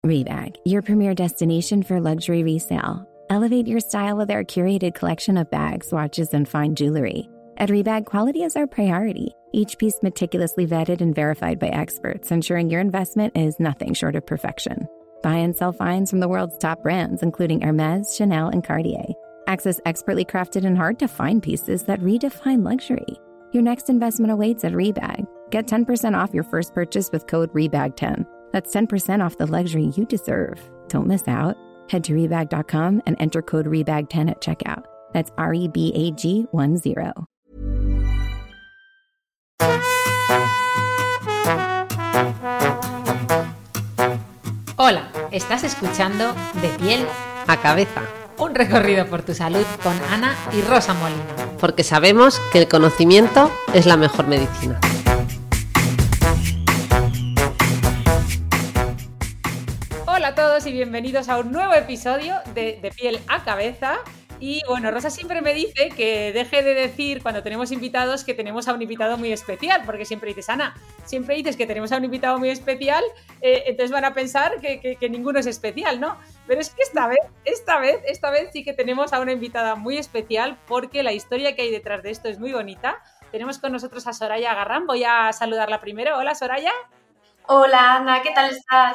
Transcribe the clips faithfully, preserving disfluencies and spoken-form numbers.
Rebag, your premier destination for luxury resale. Elevate your style with our curated collection of bags, watches, and fine jewelry. At Rebag, quality is our priority. Each piece meticulously vetted and verified by experts, ensuring your investment is nothing short of perfection. Buy and sell finds from the world's top brands, including Hermès, Chanel, and Cartier. Access expertly crafted and hard-to-find pieces that redefine luxury. Your next investment awaits at Rebag. Get ten percent off your first purchase with code rebag ten. That's ten percent off the luxury you deserve. Don't miss out. Head to rebag dot com and enter code rebag ten at checkout. That's R E B A G one zero. Hola, estás escuchando De Piel a Cabeza, un recorrido por tu salud con Ana y Rosa Molina. Porque sabemos que el conocimiento es la mejor medicina. Hola a todos y bienvenidos a un nuevo episodio de De Piel a Cabeza. Y bueno, Rosa siempre me dice que deje de decir cuando tenemos invitados que tenemos a un invitado muy especial, porque siempre dices, Ana, siempre dices que tenemos a un invitado muy especial, eh, entonces van a pensar que, que, que ninguno es especial, ¿no? Pero es que esta vez, esta vez, esta vez sí que tenemos a una invitada muy especial, porque la historia que hay detrás de esto es muy bonita. Tenemos con nosotros a Soraya Garrán, voy a saludarla primero. Hola, Soraya. Hola, Ana, ¿qué tal estás?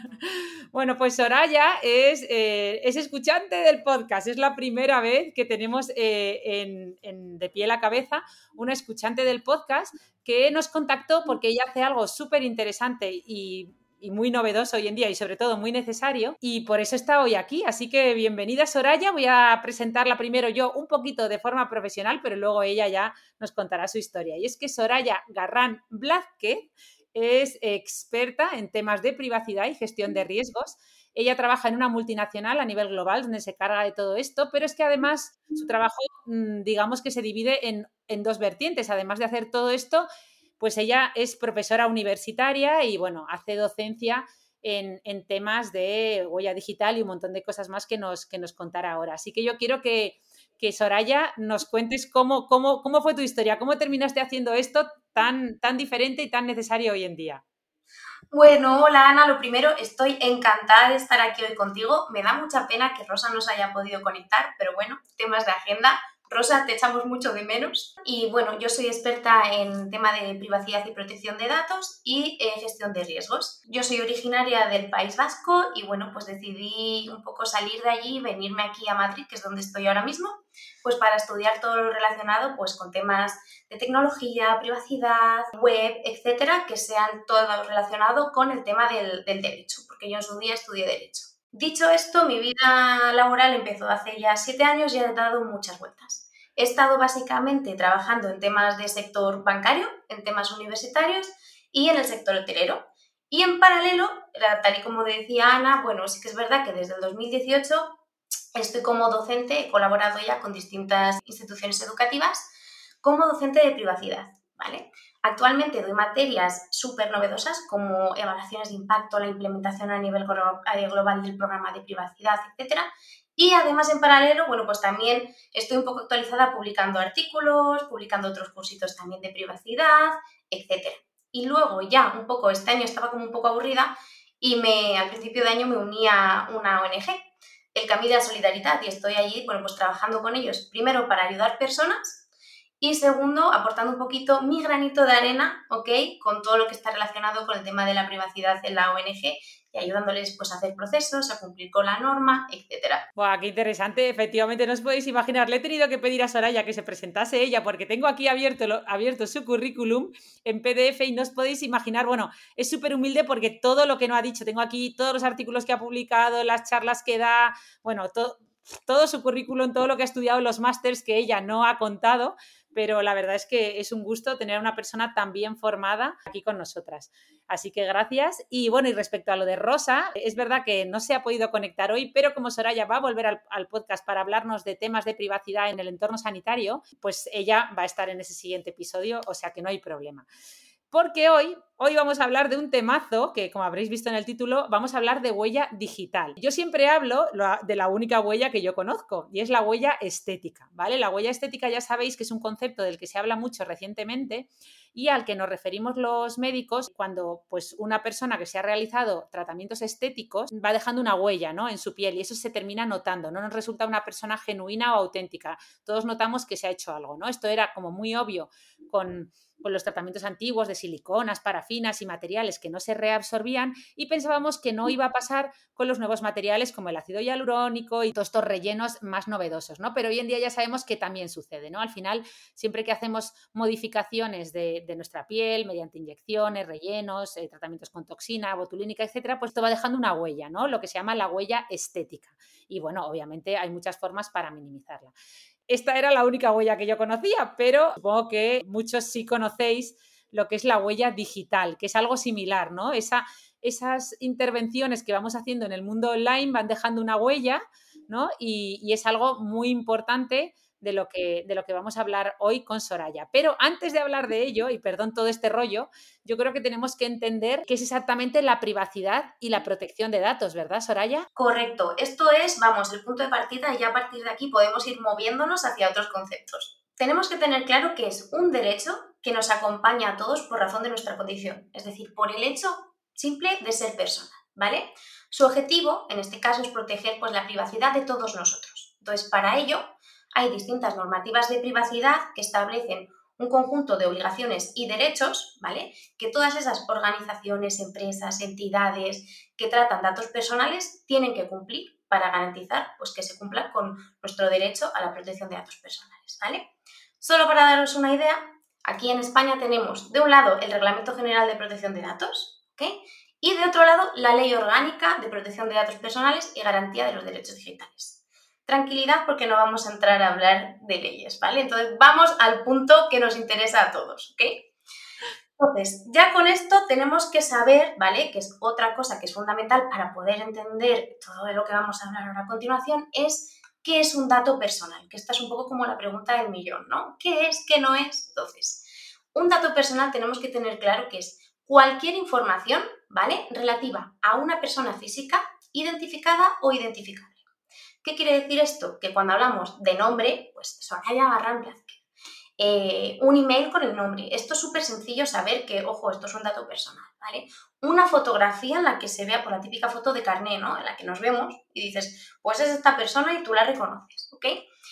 Bueno, pues Soraya es, eh, es escuchante del podcast. Es la primera vez que tenemos eh, en, en De Piel a Cabeza una escuchante del podcast que nos contactó porque ella hace algo súper interesante y, y muy novedoso hoy en día y sobre todo muy necesario, y por eso está hoy aquí. Así que bienvenida, Soraya. Voy a presentarla primero yo un poquito de forma profesional, pero luego ella ya nos contará su historia. Y es que Soraya Garrán Blázquez es experta en temas de privacidad y gestión de riesgos. Ella trabaja en una multinacional a nivel global donde se carga de todo esto, pero es que además su trabajo, digamos que se divide en, en dos vertientes. Además de hacer todo esto, pues ella es profesora universitaria y, bueno, hace docencia en, en temas de huella digital y un montón de cosas más que nos, que nos contará ahora. Así que yo quiero que que Soraya nos cuentes cómo, cómo, cómo fue tu historia, cómo terminaste haciendo esto tan, tan diferente y tan necesario hoy en día. Bueno, hola Ana, lo primero, estoy encantada de estar aquí hoy contigo. Me da mucha pena que Rosa no se haya podido conectar, pero bueno, temas de agenda. Rosa, te echamos mucho de menos. Y bueno, yo soy experta en tema de privacidad y protección de datos y eh, gestión de riesgos. Yo soy originaria del País Vasco y bueno, pues decidí un poco salir de allí y venirme aquí a Madrid, que es donde estoy ahora mismo, pues para estudiar todo lo relacionado pues con temas de tecnología, privacidad, web, etcétera, que sean todo relacionado con el tema del, del derecho, porque yo en su día estudié derecho. Dicho esto, mi vida laboral empezó hace ya siete años y ha dado muchas vueltas. He estado básicamente trabajando en temas de sector bancario, en temas universitarios y en el sector hotelero. Y en paralelo, tal y como decía Ana, bueno, sí que es verdad que desde el dos mil dieciocho estoy como docente, he colaborado ya con distintas instituciones educativas como docente de privacidad, ¿vale? Actualmente doy materias súper novedosas como evaluaciones de impacto, la implementación a nivel global del programa de privacidad, etcétera. Y además, en paralelo, bueno, pues también estoy un poco actualizada publicando artículos, publicando otros cursitos también de privacidad, etcétera. Y luego ya un poco, este año estaba como un poco aburrida y me, al principio de año me uní a una O N G, el Camí de la Solidaridad, y estoy allí, bueno, pues trabajando con ellos, primero para ayudar personas y segundo, aportando un poquito mi granito de arena, ¿ok?, con todo lo que está relacionado con el tema de la privacidad en la O N G y ayudándoles pues a hacer procesos, a cumplir con la norma, etcétera. ¡Buah, qué interesante! Efectivamente, no os podéis imaginar, le he tenido que pedir a Soraya que se presentase ella porque tengo aquí abierto, lo, abierto su currículum en P D F y no os podéis imaginar, bueno, es súper humilde porque todo lo que no ha dicho, tengo aquí todos los artículos que ha publicado, las charlas que da, bueno, todo... todo su currículum, todo lo que ha estudiado, los másters que ella no ha contado, pero la verdad es que es un gusto tener a una persona tan bien formada aquí con nosotras. Así que gracias. Y bueno, y respecto a lo de Rosa, es verdad que no se ha podido conectar hoy, pero como Soraya va a volver al, al podcast para hablarnos de temas de privacidad en el entorno sanitario, pues ella va a estar en ese siguiente episodio, o sea que no hay problema. Porque hoy, Hoy vamos a hablar de un temazo que, como habréis visto en el título, vamos a hablar de huella digital. Yo siempre hablo de la única huella que yo conozco y es la huella estética, ¿vale? La huella estética ya sabéis que es un concepto del que se habla mucho recientemente y al que nos referimos los médicos cuando pues, una persona que se ha realizado tratamientos estéticos va dejando una huella, ¿no?, en su piel y eso se termina notando, no nos resulta una persona genuina o auténtica. Todos notamos que se ha hecho algo, ¿no? Esto era como muy obvio con... con los tratamientos antiguos de siliconas, parafinas y materiales que no se reabsorbían y pensábamos que no iba a pasar con los nuevos materiales como el ácido hialurónico y todos estos rellenos más novedosos, ¿no? Pero hoy en día ya sabemos que también sucede, ¿no? Al final, siempre que hacemos modificaciones de, de nuestra piel mediante inyecciones, rellenos, eh, tratamientos con toxina, botulínica, etcétera, pues esto va dejando una huella, ¿no? Lo que se llama la huella estética. Y bueno, obviamente hay muchas formas para minimizarla. Esta era la única huella que yo conocía, pero supongo que muchos sí conocéis lo que es la huella digital, que es algo similar, ¿no? Esa, esas intervenciones que vamos haciendo en el mundo online van dejando una huella, ¿no? Y, y es algo muy importante de lo, que, de lo que vamos a hablar hoy con Soraya. Pero antes de hablar de ello, y perdón todo este rollo, yo creo que tenemos que entender qué es exactamente la privacidad y la protección de datos, ¿verdad, Soraya? Correcto. Esto es, vamos, el punto de partida y ya a partir de aquí podemos ir moviéndonos hacia otros conceptos. Tenemos que tener claro que es un derecho que nos acompaña a todos por razón de nuestra condición, es decir, por el hecho simple de ser persona, ¿vale? Su objetivo, en este caso, es proteger pues, la privacidad de todos nosotros. Entonces, para ello, hay distintas normativas de privacidad que establecen un conjunto de obligaciones y derechos, ¿vale?, que todas esas organizaciones, empresas, entidades que tratan datos personales tienen que cumplir para garantizar pues, que se cumpla con nuestro derecho a la protección de datos personales, ¿vale? Solo para daros una idea, aquí en España tenemos de un lado el Reglamento General de Protección de Datos, ¿ok?, y de otro lado la Ley Orgánica de Protección de Datos Personales y Garantía de los Derechos Digitales. Tranquilidad porque no vamos a entrar a hablar de leyes, ¿vale? Entonces vamos al punto que nos interesa a todos, ¿ok? Entonces, ya con esto tenemos que saber, ¿vale?, que es otra cosa que es fundamental para poder entender todo de lo que vamos a hablar ahora a continuación, es qué es un dato personal, que esta es un poco como la pregunta del millón, ¿no? ¿Qué es? ¿Qué no es? Entonces, un dato personal tenemos que tener claro que es cualquier información, ¿vale?, relativa a una persona física identificada o identificable. ¿Qué quiere decir esto? Que cuando hablamos de nombre, pues Soraya Barran Blázquez, eh, un email con el nombre. Esto es súper sencillo saber que, ojo, esto es un dato personal, ¿vale? Una fotografía en la que se vea por la típica foto de carné, ¿no?, en la que nos vemos y dices, pues es esta persona y tú la reconoces, ¿ok?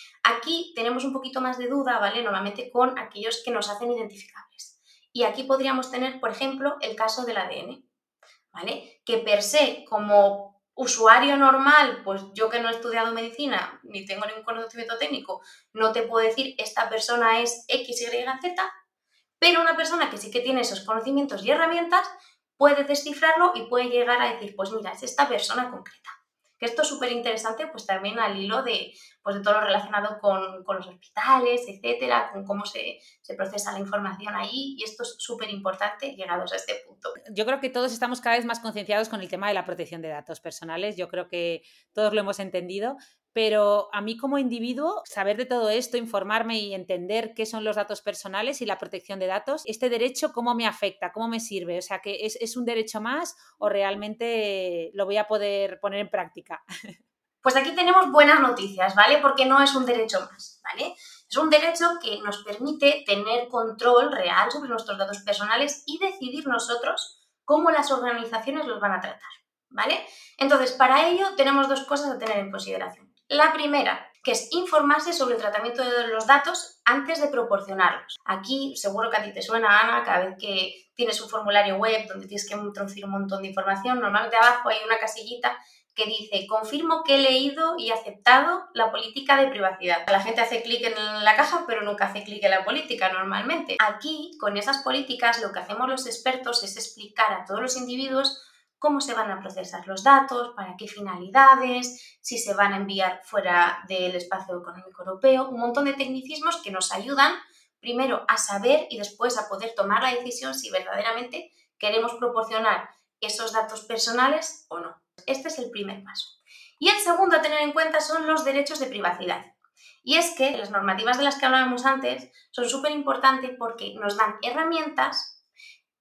Aquí tenemos un poquito más de duda, ¿vale?, normalmente con aquellos que nos hacen identificables. Y aquí podríamos tener, por ejemplo, el caso del A D N, ¿vale?, que per se, como usuario normal, pues yo que no he estudiado medicina ni tengo ningún conocimiento técnico, no te puedo decir esta persona es X, Y, Z, pero una persona que sí que tiene esos conocimientos y herramientas puede descifrarlo y puede llegar a decir, pues mira, es esta persona concreta. Que esto es súper interesante pues también al hilo de, pues, de todo lo relacionado con, con los hospitales, etcétera, con cómo se, se procesa la información ahí, y esto es súper importante llegados a este punto. Yo creo que todos estamos cada vez más concienciados con el tema de la protección de datos personales, yo creo que todos lo hemos entendido, pero a mí como individuo, saber de todo esto, informarme y entender qué son los datos personales y la protección de datos, este derecho, ¿cómo me afecta? ¿Cómo me sirve? O sea, ¿que es, es un derecho más o realmente lo voy a poder poner en práctica? Pues aquí tenemos buenas noticias, ¿vale? Porque no es un derecho más, ¿vale? Es un derecho que nos permite tener control real sobre nuestros datos personales y decidir nosotros cómo las organizaciones los van a tratar, ¿vale? Entonces, para ello tenemos dos cosas a tener en consideración. La primera, que es informarse sobre el tratamiento de los datos antes de proporcionarlos. Aquí, seguro que a ti te suena, Ana, cada vez que tienes un formulario web donde tienes que introducir un montón de información, normalmente abajo hay una casillita que dice, confirmo que he leído y aceptado la política de privacidad. La gente hace clic en la caja, pero nunca hace clic en la política normalmente. Aquí, con esas políticas, lo que hacemos los expertos es explicar a todos los individuos cómo se van a procesar los datos, para qué finalidades, si se van a enviar fuera del espacio económico europeo, un montón de tecnicismos que nos ayudan primero a saber y después a poder tomar la decisión si verdaderamente queremos proporcionar esos datos personales o no. Este es el primer paso. Y el segundo a tener en cuenta son los derechos de privacidad. Y es que las normativas de las que hablábamos antes son súper importantes porque nos dan herramientas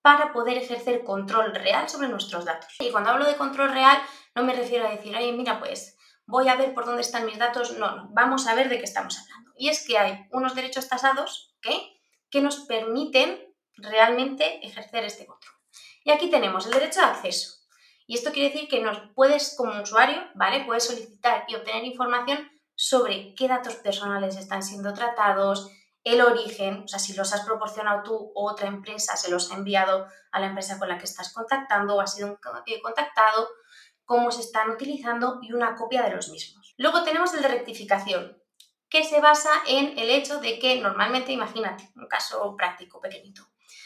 para poder ejercer control real sobre nuestros datos. Y cuando hablo de control real, no me refiero a decir, oye, mira, pues voy a ver por dónde están mis datos. No, no, vamos a ver de qué estamos hablando. Y es que hay unos derechos tasados, ¿okay?, que nos permiten realmente ejercer este control. Y aquí tenemos el derecho de acceso. Y esto quiere decir que nos puedes, como usuario, ¿vale?, puedes solicitar y obtener información sobre qué datos personales están siendo tratados, el origen, o sea, si los has proporcionado tú o otra empresa, se los ha enviado a la empresa con la que estás contactando o ha sido contactado, cómo se están utilizando y una copia de los mismos. Luego tenemos el de rectificación, que se basa en el hecho de que normalmente, imagínate, un caso práctico pequeñito,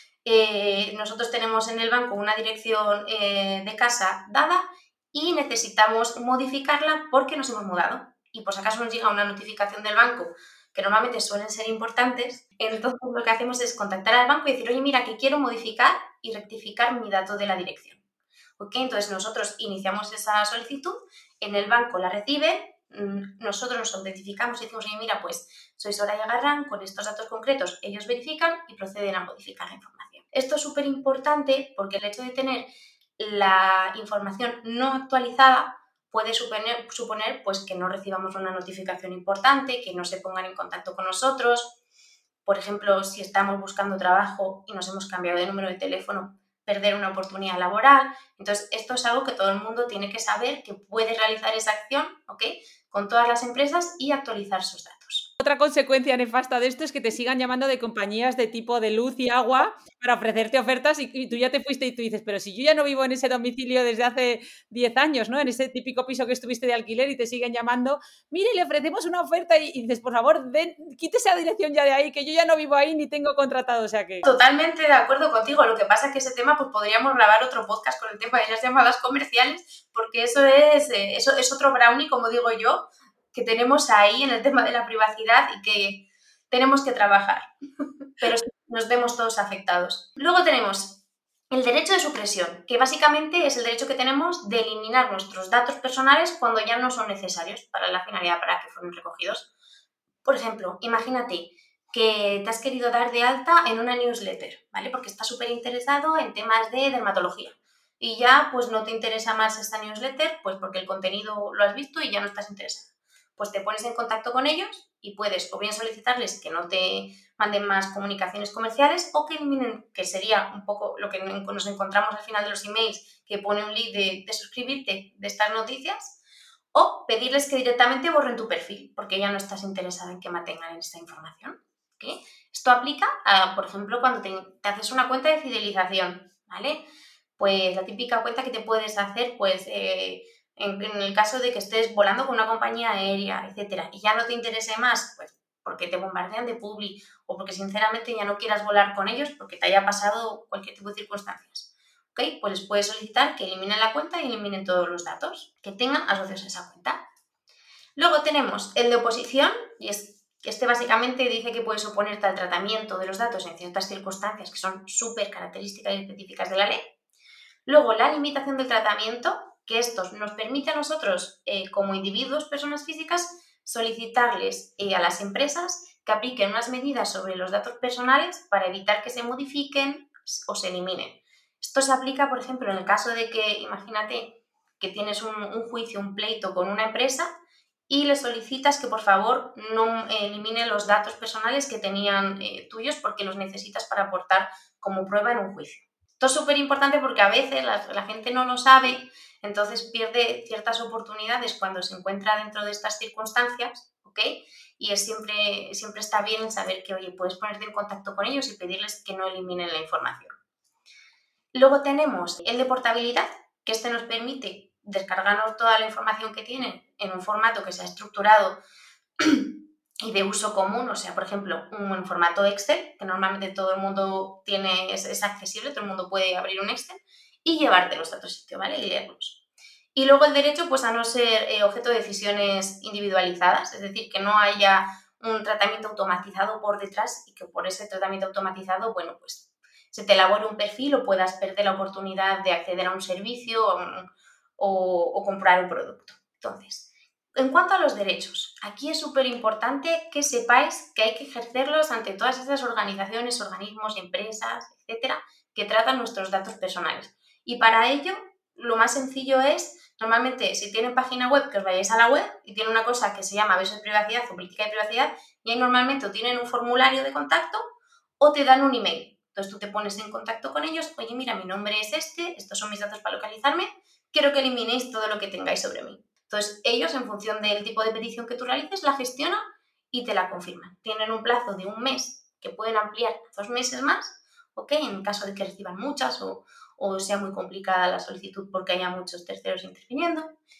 eh, nosotros tenemos en el banco una dirección eh, de casa dada y necesitamos modificarla porque nos hemos mudado y por si acaso nos llega una notificación del banco que normalmente suelen ser importantes, entonces lo que hacemos es contactar al banco y decir, oye, mira, que quiero modificar y rectificar mi dato de la dirección. ¿Okay? Entonces nosotros iniciamos esa solicitud, en el banco la recibe, nosotros nos autentificamos y decimos, oye, mira, pues soy Soraya Garrán, con estos datos concretos ellos verifican y proceden a modificar la información. Esto es súper importante porque el hecho de tener la información no actualizada puede suponer, suponer pues, que no recibamos una notificación importante, que no se pongan en contacto con nosotros. Por ejemplo, si estamos buscando trabajo y nos hemos cambiado de número de teléfono, perder una oportunidad laboral. Entonces, esto es algo que todo el mundo tiene que saber, que puede realizar esa acción, ¿ok?, con todas las empresas y actualizar sus datos. Otra consecuencia nefasta de esto es que te sigan llamando de compañías de tipo de luz y agua para ofrecerte ofertas y, y tú ya te fuiste y tú dices, pero si yo ya no vivo en ese domicilio desde hace diez años, ¿no?, en ese típico piso que estuviste de alquiler y te siguen llamando, mire, le ofrecemos una oferta y, y dices, por favor, den, quítese la dirección ya de ahí, que yo ya no vivo ahí ni tengo contratado, o sea que... Totalmente de acuerdo contigo, lo que pasa es que ese tema pues podríamos grabar otro podcast con el tema de las llamadas comerciales, porque eso es, eh, eso es otro brownie, como digo yo, que tenemos ahí en el tema de la privacidad y que tenemos que trabajar, pero nos vemos todos afectados. Luego tenemos el derecho de supresión, que básicamente es el derecho que tenemos de eliminar nuestros datos personales cuando ya no son necesarios para la finalidad para que fueron recogidos. Por ejemplo, imagínate que te has querido dar de alta en una newsletter, ¿vale?, porque estás súper interesado en temas de dermatología y ya pues no te interesa más esta newsletter, pues porque el contenido lo has visto y ya no estás interesado. Pues te pones en contacto con ellos y puedes o bien solicitarles que no te manden más comunicaciones comerciales o que eliminen, que sería un poco lo que nos encontramos al final de los emails, que pone un link de, de suscribirte de estas noticias, o pedirles que directamente borren tu perfil porque ya no estás interesada en que mantengan esta información. ¿Okay? Esto aplica, a, por ejemplo, cuando te, te haces una cuenta de fidelización, ¿vale? Pues la típica cuenta que te puedes hacer, pues... Eh, En, en el caso de que estés volando con una compañía aérea, etcétera, y ya no te interese más, pues porque te bombardean de publi o porque sinceramente ya no quieras volar con ellos porque te haya pasado cualquier tipo de circunstancias, ¿ok? Pues les puedes solicitar que eliminen la cuenta y eliminen todos los datos que tengan asociados a esa cuenta. Luego tenemos el de oposición, y es, este básicamente dice que puedes oponerte al tratamiento de los datos en ciertas circunstancias que son súper características y específicas de la ley. Luego, la limitación del tratamiento, que esto nos permite a nosotros, eh, como individuos, personas físicas, solicitarles eh, a las empresas que apliquen unas medidas sobre los datos personales para evitar que se modifiquen o se eliminen. Esto se aplica, por ejemplo, en el caso de que, imagínate que tienes un, un juicio, un pleito con una empresa y le solicitas que por favor no elimine los datos personales que tenían eh, tuyos porque los necesitas para aportar como prueba en un juicio. Esto es súper importante porque a veces la, la gente no lo sabe, entonces pierde ciertas oportunidades cuando se encuentra dentro de estas circunstancias, ¿ok? Y es siempre, siempre está bien saber que, oye, puedes ponerte en contacto con ellos y pedirles que no eliminen la información. Luego tenemos el de portabilidad, que este nos permite descargarnos toda la información que tienen en un formato que sea estructurado y de uso común, o sea, por ejemplo, un formato Excel, que normalmente todo el mundo tiene, es, es accesible, todo el mundo puede abrir un Excel y llevártelos a otro sitio, ¿vale? Y leerlos. Y luego el derecho, pues, a no ser eh, objeto de decisiones individualizadas, es decir, que no haya un tratamiento automatizado por detrás y que por ese tratamiento automatizado, bueno, pues, se te elabore un perfil o puedas perder la oportunidad de acceder a un servicio o, o, o comprar un producto. Entonces, en cuanto a los derechos, aquí es súper importante que sepáis que hay que ejercerlos ante todas esas organizaciones, organismos, empresas, etcétera, que tratan nuestros datos personales. Y para ello, lo más sencillo es, normalmente, si tienen página web, que os vayáis a la web y tiene una cosa que se llama aviso de privacidad o política de privacidad, y ahí normalmente o tienen un formulario de contacto o te dan un email. Entonces tú te pones en contacto con ellos, oye, mira, mi nombre es este, estos son mis datos para localizarme, quiero que eliminéis todo lo que tengáis sobre mí. Entonces ellos, en función del tipo de petición que tú realices, la gestionan y te la confirman. Tienen un plazo de un mes que pueden ampliar dos meses más, ¿ok? En caso de que reciban muchas o, o sea muy complicada la solicitud porque haya muchos terceros interviniendo.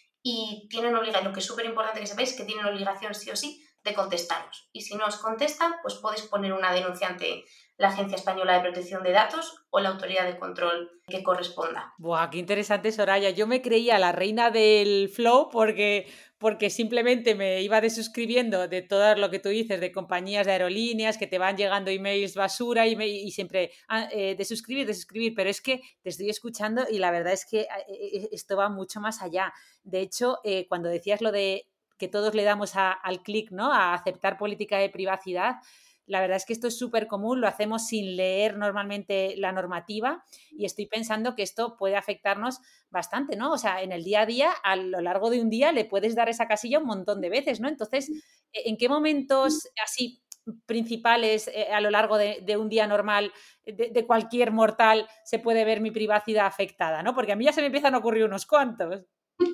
Y tienen obligación, lo que es súper importante que sepáis, que tienen obligación sí o sí de contestaros. Y si no os contestan, pues podéis poner una denuncia ante la Agencia Española de Protección de Datos o la autoridad de control que corresponda. Buah, qué interesante, Soraya. Yo me creía la reina del flow porque, porque simplemente me iba desuscribiendo de todo lo que tú dices, de compañías de aerolíneas, que te van llegando emails basura y, me, y siempre ah, eh, desuscribir, desuscribir, pero es que te estoy escuchando y la verdad es que eh, esto va mucho más allá. De hecho, eh, cuando decías lo de que todos le damos a, al clic, ¿no? A aceptar política de privacidad, la verdad es que esto es súper común, lo hacemos sin leer normalmente la normativa y estoy pensando que esto puede afectarnos bastante, ¿no? O sea, en el día a día, a lo largo de un día, le puedes dar esa casilla un montón de veces, ¿no? Entonces, ¿en qué momentos así principales eh, a lo largo de, de un día normal de, de cualquier mortal se puede ver mi privacidad afectada, ¿no? Porque a mí ya se me empiezan a ocurrir unos cuantos.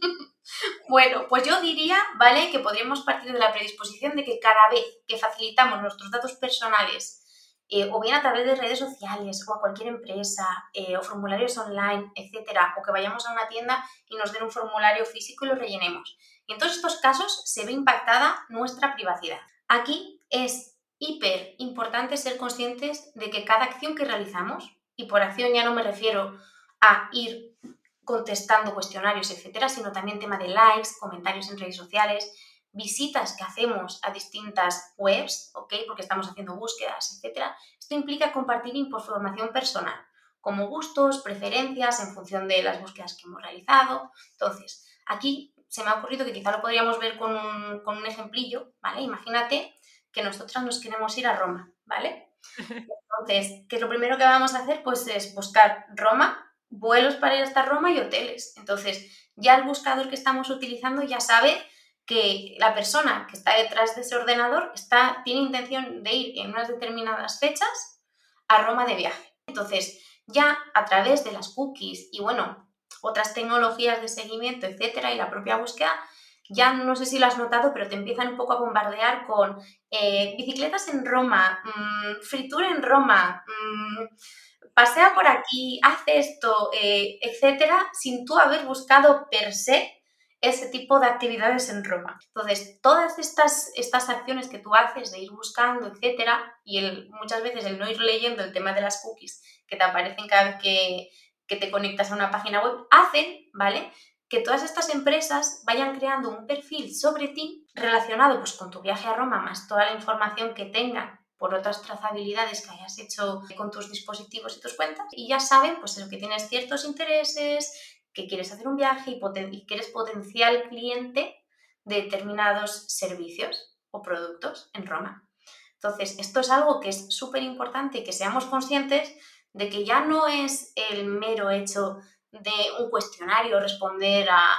Bueno, pues yo diría, ¿vale?, que podríamos partir de la predisposición de que cada vez que facilitamos nuestros datos personales, eh, o bien a través de redes sociales, o a cualquier empresa, eh, o formularios online, etcétera, o que vayamos a una tienda y nos den un formulario físico y lo rellenemos. Y en todos estos casos se ve impactada nuestra privacidad. Aquí es hiper importante ser conscientes de que cada acción que realizamos, y por acción ya no me refiero a ir contestando cuestionarios, etcétera, sino también tema de likes, comentarios en redes sociales, visitas que hacemos a distintas webs, ¿ok? Porque estamos haciendo búsquedas, etcétera. Esto implica compartir información personal, como gustos, preferencias, en función de las búsquedas que hemos realizado. Entonces, aquí se me ha ocurrido que quizá lo podríamos ver con un, con un ejemplillo, ¿vale? Imagínate que nosotras nos queremos ir a Roma, ¿vale? Entonces, ¿qué es lo primero que vamos a hacer? Pues es buscar Roma, vuelos para ir hasta Roma y hoteles. Entonces, ya el buscador que estamos utilizando ya sabe que la persona que está detrás de ese ordenador está, tiene intención de ir en unas determinadas fechas a Roma de viaje. Entonces, ya a través de las cookies y, bueno, otras tecnologías de seguimiento, etcétera, y la propia búsqueda, ya no sé si lo has notado, pero te empiezan un poco a bombardear con eh, bicicletas en Roma, mmm, fritura en Roma, mmm, pasea por aquí, haz esto, eh, etcétera, sin tú haber buscado per se ese tipo de actividades en Roma. Entonces, todas estas, estas acciones que tú haces de ir buscando, etcétera, y el, muchas veces el no ir leyendo el tema de las cookies que te aparecen cada vez que, que te conectas a una página web, hacen, ¿vale?, que todas estas empresas vayan creando un perfil sobre ti relacionado pues, con tu viaje a Roma, más toda la información que tengan por otras trazabilidades que hayas hecho con tus dispositivos y tus cuentas, y ya saben pues eso, que tienes ciertos intereses, que quieres hacer un viaje y, poten- y que eres potencial cliente de determinados servicios o productos en Roma. Entonces, esto es algo que es súper importante que seamos conscientes de que ya no es el mero hecho de un cuestionario, responder a,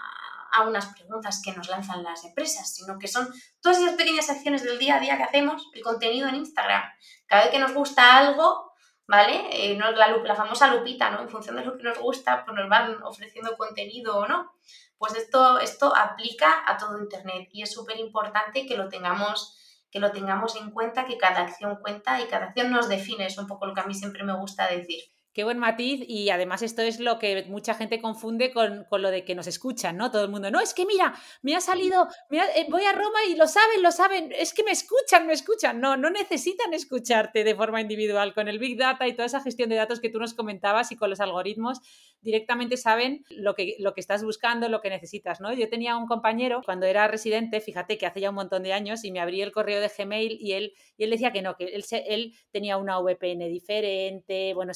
a unas preguntas que nos lanzan las empresas, sino que son todas esas pequeñas acciones del día a día que hacemos, el contenido en Instagram. Cada vez que nos gusta algo, ¿vale? Eh, no, la, la famosa lupita, ¿no? En función de lo que nos gusta, pues nos van ofreciendo contenido o no. Pues esto, esto aplica a todo Internet y es súper importante que lo tengamos que lo tengamos en cuenta, que cada acción cuenta y cada acción nos define. Es un poco lo que a mí siempre me gusta decir. Qué buen matiz, y además esto es lo que mucha gente confunde con, con lo de que nos escuchan, ¿no? Todo el mundo, no, es que mira, me ha salido, me ha, eh, voy a Roma y lo saben, lo saben, es que me escuchan, me escuchan. No, no necesitan escucharte de forma individual. Con el Big Data y toda esa gestión de datos que tú nos comentabas y con los algoritmos, directamente saben lo que, lo que estás buscando, lo que necesitas, ¿no? Yo tenía un compañero, cuando era residente, fíjate que hace ya un montón de años, y me abrí el correo de Gmail y él, y él decía que no, que él, se, él tenía una V P N diferente, bueno, se abría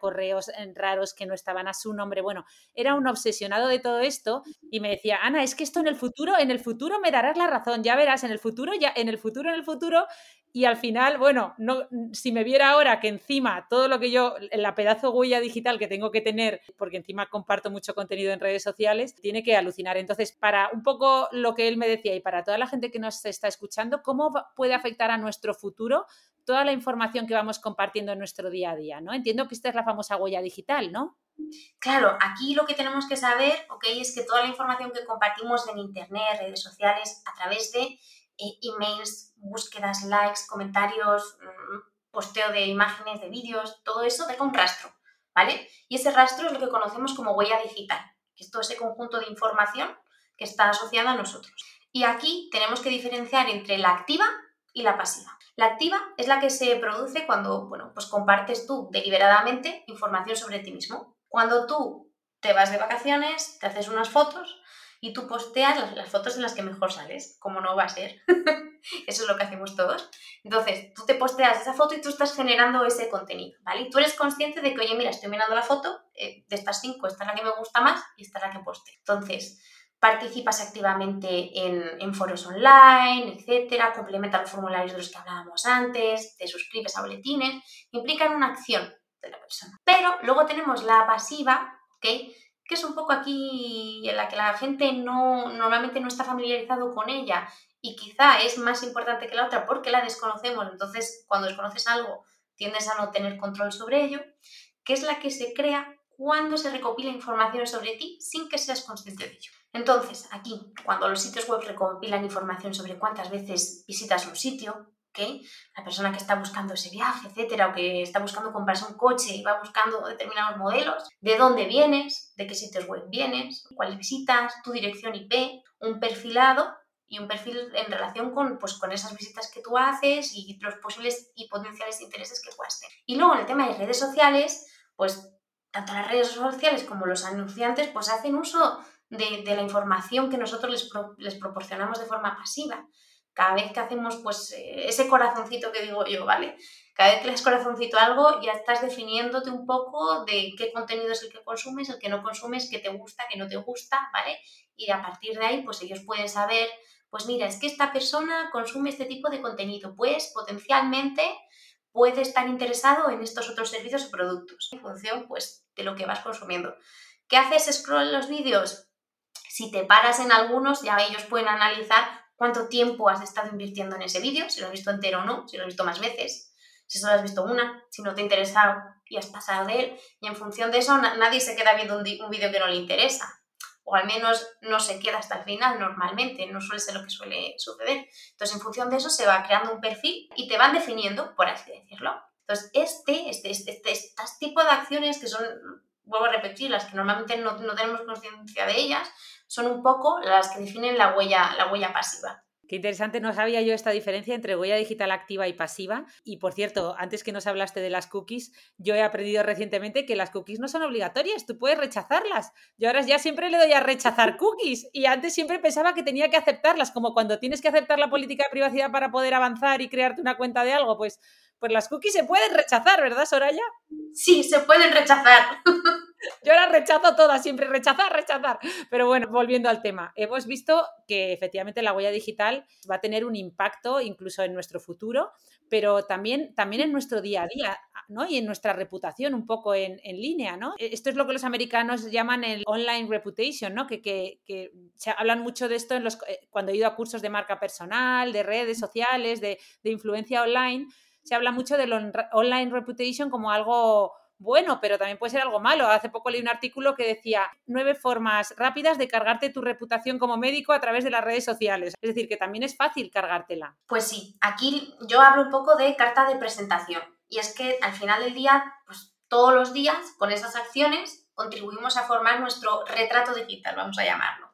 correos raros que no estaban a su nombre. Bueno, era un obsesionado de todo esto y me decía, Ana, es que esto en el futuro, en el futuro me darás la razón, ya verás, en el futuro, ya, en el futuro, en el futuro. Y al final, bueno, no, si me viera ahora que encima todo lo que yo, la pedazo huella digital que tengo que tener, porque encima comparto mucho contenido en redes sociales, tiene que alucinar. Entonces, para un poco lo que él me decía y para toda la gente que nos está escuchando, ¿cómo puede afectar a nuestro futuro toda la información que vamos compartiendo en nuestro día a día, ¿no? Entiendo que esta es la famosa huella digital, ¿no? Claro, aquí lo que tenemos que saber, ¿ok?, es que toda la información que compartimos en internet, redes sociales, a través de eh, emails, búsquedas, likes, comentarios, mmm, posteo de imágenes, de vídeos, todo eso deja un rastro, ¿vale? Y ese rastro es lo que conocemos como huella digital, que es todo ese conjunto de información que está asociada a nosotros. Y aquí tenemos que diferenciar entre la activa y la pasiva. La activa es la que se produce cuando, bueno, pues compartes tú deliberadamente información sobre ti mismo. Cuando tú te vas de vacaciones, te haces unas fotos y tú posteas las, las fotos en las que mejor sales, como no va a ser. Eso es lo que hacemos todos. Entonces, tú te posteas esa foto y tú estás generando ese contenido, ¿vale? Y tú eres consciente de que, oye, mira, estoy mirando la foto, eh, de estas cinco, esta es la que me gusta más y esta es la que posteo. Entonces, participas activamente en, en foros online, etcétera, complementas los formularios de los que hablábamos antes, te suscribes a boletines, implican una acción de la persona. Pero luego tenemos la pasiva, ¿ok?, que es un poco aquí en la que la gente no, normalmente no está familiarizado con ella y quizá es más importante que la otra porque la desconocemos, entonces cuando desconoces algo tiendes a no tener control sobre ello, que es la que se crea cuando se recopila información sobre ti sin que seas consciente de ello. Entonces, aquí, cuando los sitios web recopilan información sobre cuántas veces visitas un sitio, ¿okay?, la persona que está buscando ese viaje, etcétera, o que está buscando comprarse un coche y va buscando determinados modelos, de dónde vienes, de qué sitios web vienes, cuáles visitas, tu dirección I P, un perfilado y un perfil en relación con, pues, con esas visitas que tú haces y los posibles y potenciales intereses que puedas tener. Y luego en el tema de redes sociales, pues tanto las redes sociales como los anunciantes pues hacen uso de, de la información que nosotros les, pro, les proporcionamos de forma pasiva. Cada vez que hacemos pues ese corazoncito que digo yo, ¿vale? Cada vez que le das corazoncito a algo ya estás definiéndote un poco de qué contenido es el que consumes, el que no consumes, qué te gusta, qué no te gusta, ¿vale? Y a partir de ahí pues ellos pueden saber, pues mira, es que esta persona consume este tipo de contenido, pues potencialmente puede estar interesado en estos otros servicios o productos en función pues de lo que vas consumiendo. ¿Qué haces? ¿Scroll en los vídeos? Si te paras en algunos, ya ellos pueden analizar cuánto tiempo has estado invirtiendo en ese vídeo, si lo has visto entero o no, si lo has visto más veces, si solo has visto una, si no te ha interesado y has pasado de él, y en función de eso na- nadie se queda viendo un, di- un vídeo que no le interesa, o al menos no se queda hasta el final normalmente, no suele ser lo que suele suceder. Entonces, en función de eso se va creando un perfil y te van definiendo, por así decirlo. Entonces, este, este, este, este, este tipo de acciones que son, vuelvo a repetir, las que normalmente no, no tenemos conciencia de ellas, son un poco las que definen la huella, la huella pasiva. Qué interesante, no sabía yo esta diferencia entre huella digital activa y pasiva. Y por cierto, antes que nos hablaste de las cookies, yo he aprendido recientemente que las cookies no son obligatorias, tú puedes rechazarlas. Yo ahora ya siempre le doy a rechazar cookies y antes siempre pensaba que tenía que aceptarlas, como cuando tienes que aceptar la política de privacidad para poder avanzar y crearte una cuenta de algo, pues, pues las cookies se pueden rechazar, ¿verdad, Soraya? Sí, se pueden rechazar. Yo ahora rechazo todas, siempre rechazar, rechazar. Pero bueno, volviendo al tema, hemos visto que efectivamente la huella digital va a tener un impacto incluso en nuestro futuro, pero también, también en nuestro día a día, ¿no? Y en nuestra reputación un poco en, en línea, ¿no? Esto es lo que los americanos llaman el online reputation, ¿no? Que, que, que se hablan mucho de esto en los, cuando he ido a cursos de marca personal, de redes sociales, de, de influencia online, se habla mucho del on, online reputation como algo bueno, pero también puede ser algo malo. Hace poco leí un artículo que decía nueve formas rápidas de cargarte tu reputación como médico a través de las redes sociales. Es decir, que también es fácil cargártela. Pues sí, aquí yo hablo un poco de carta de presentación. Y es que al final del día, pues todos los días, con esas acciones, contribuimos a formar nuestro retrato digital, vamos a llamarlo.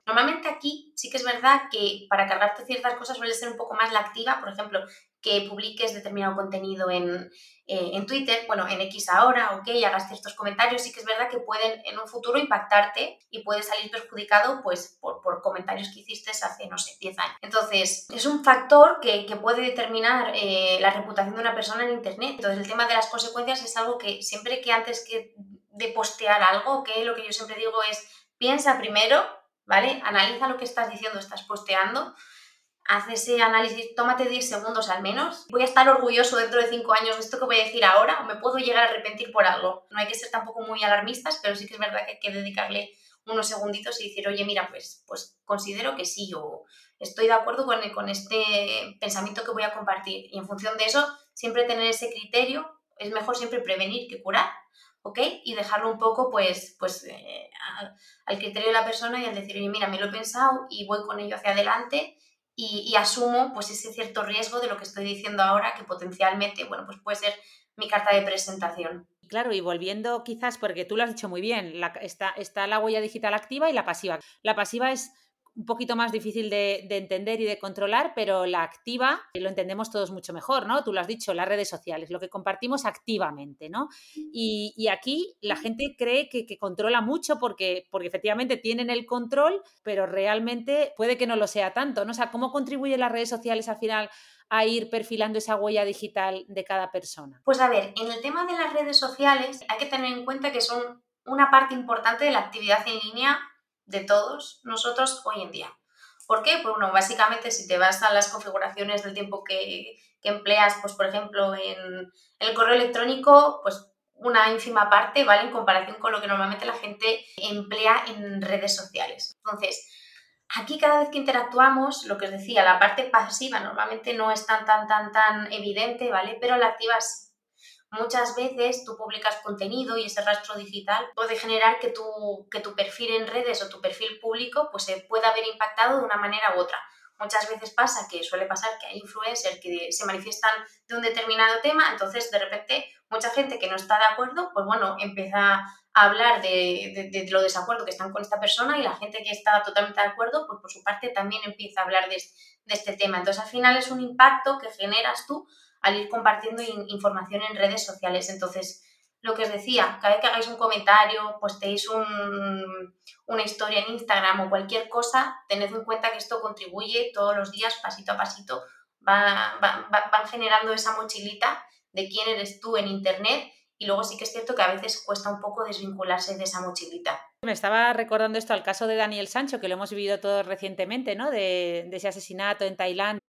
Normalmente aquí sí que es verdad que para cargarte ciertas cosas suele ser un poco más la activa, por ejemplo, que publiques determinado contenido en, eh, en Twitter, bueno, en X ahora, ok, hagas ciertos comentarios, sí que es verdad que pueden en un futuro impactarte y puedes salir perjudicado pues por, por comentarios que hiciste hace, no sé, diez años. Entonces, es un factor que, que puede determinar eh, la reputación de una persona en Internet. Entonces, el tema de las consecuencias es algo que siempre que antes que de postear algo, que lo que yo siempre digo es, piensa primero, ¿vale? Analiza lo que estás diciendo, estás posteando, haz ese análisis, tómate diez segundos al menos. ¿Voy a estar orgulloso dentro de cinco años de esto que voy a decir ahora o me puedo llegar a arrepentir por algo? No hay que ser tampoco muy alarmistas, pero sí que es verdad que hay que dedicarle unos segunditos y decir, oye, mira, pues, pues considero que sí, o estoy de acuerdo con, con este pensamiento que voy a compartir. Y en función de eso, siempre tener ese criterio, es mejor siempre prevenir que curar, ¿ok? Y dejarlo un poco, pues, pues eh, al, al criterio de la persona y al decir, oye, mira, me lo he pensado y voy con ello hacia adelante y, y asumo, pues, ese cierto riesgo de lo que estoy diciendo ahora que potencialmente, bueno, pues puede ser mi carta de presentación. Claro, y volviendo quizás, porque tú lo has dicho muy bien, la, está, está la huella digital activa y la pasiva. La pasiva es un poquito más difícil de, de entender y de controlar, pero la activa lo entendemos todos mucho mejor, ¿no? Tú lo has dicho, las redes sociales, lo que compartimos activamente, ¿no? Y, y aquí la gente cree que, que controla mucho porque, porque efectivamente tienen el control, pero realmente puede que no lo sea tanto, ¿no? O sea, ¿cómo contribuyen las redes sociales al final a ir perfilando esa huella digital de cada persona? Pues a ver, en el tema de las redes sociales hay que tener en cuenta que son una parte importante de la actividad en línea de todos nosotros hoy en día. ¿Por qué? Pues bueno, básicamente si te vas a las configuraciones del tiempo que, que empleas, pues por ejemplo en el correo electrónico, pues una ínfima parte, ¿vale? En comparación con lo que normalmente la gente emplea en redes sociales. Entonces, aquí cada vez que interactuamos, lo que os decía, la parte pasiva normalmente no es tan, tan, tan, tan evidente, ¿vale? Pero la activa sí. Muchas veces tú publicas contenido y ese rastro digital puede generar que tu, que tu perfil en redes o tu perfil público pues se pueda ver impactado de una manera u otra. Muchas veces pasa que suele pasar que hay influencers que se manifiestan de un determinado tema, entonces de repente mucha gente que no está de acuerdo, pues bueno, empieza a hablar de, de, de lo desacuerdo que están con esta persona y la gente que está totalmente de acuerdo, pues por su parte también empieza a hablar de, de este tema. Entonces al final es un impacto que generas tú al ir compartiendo in- información en redes sociales. Entonces, lo que os decía, cada vez que hagáis un comentario, posteéis un, una historia en Instagram o cualquier cosa, tened en cuenta que esto contribuye todos los días, pasito a pasito, va, va, va, van generando esa mochilita de quién eres tú en Internet y luego sí que es cierto que a veces cuesta un poco desvincularse de esa mochilita. Me estaba recordando esto al caso de Daniel Sancho, que lo hemos vivido todos recientemente, ¿no? De, de ese asesinato en Tailandia.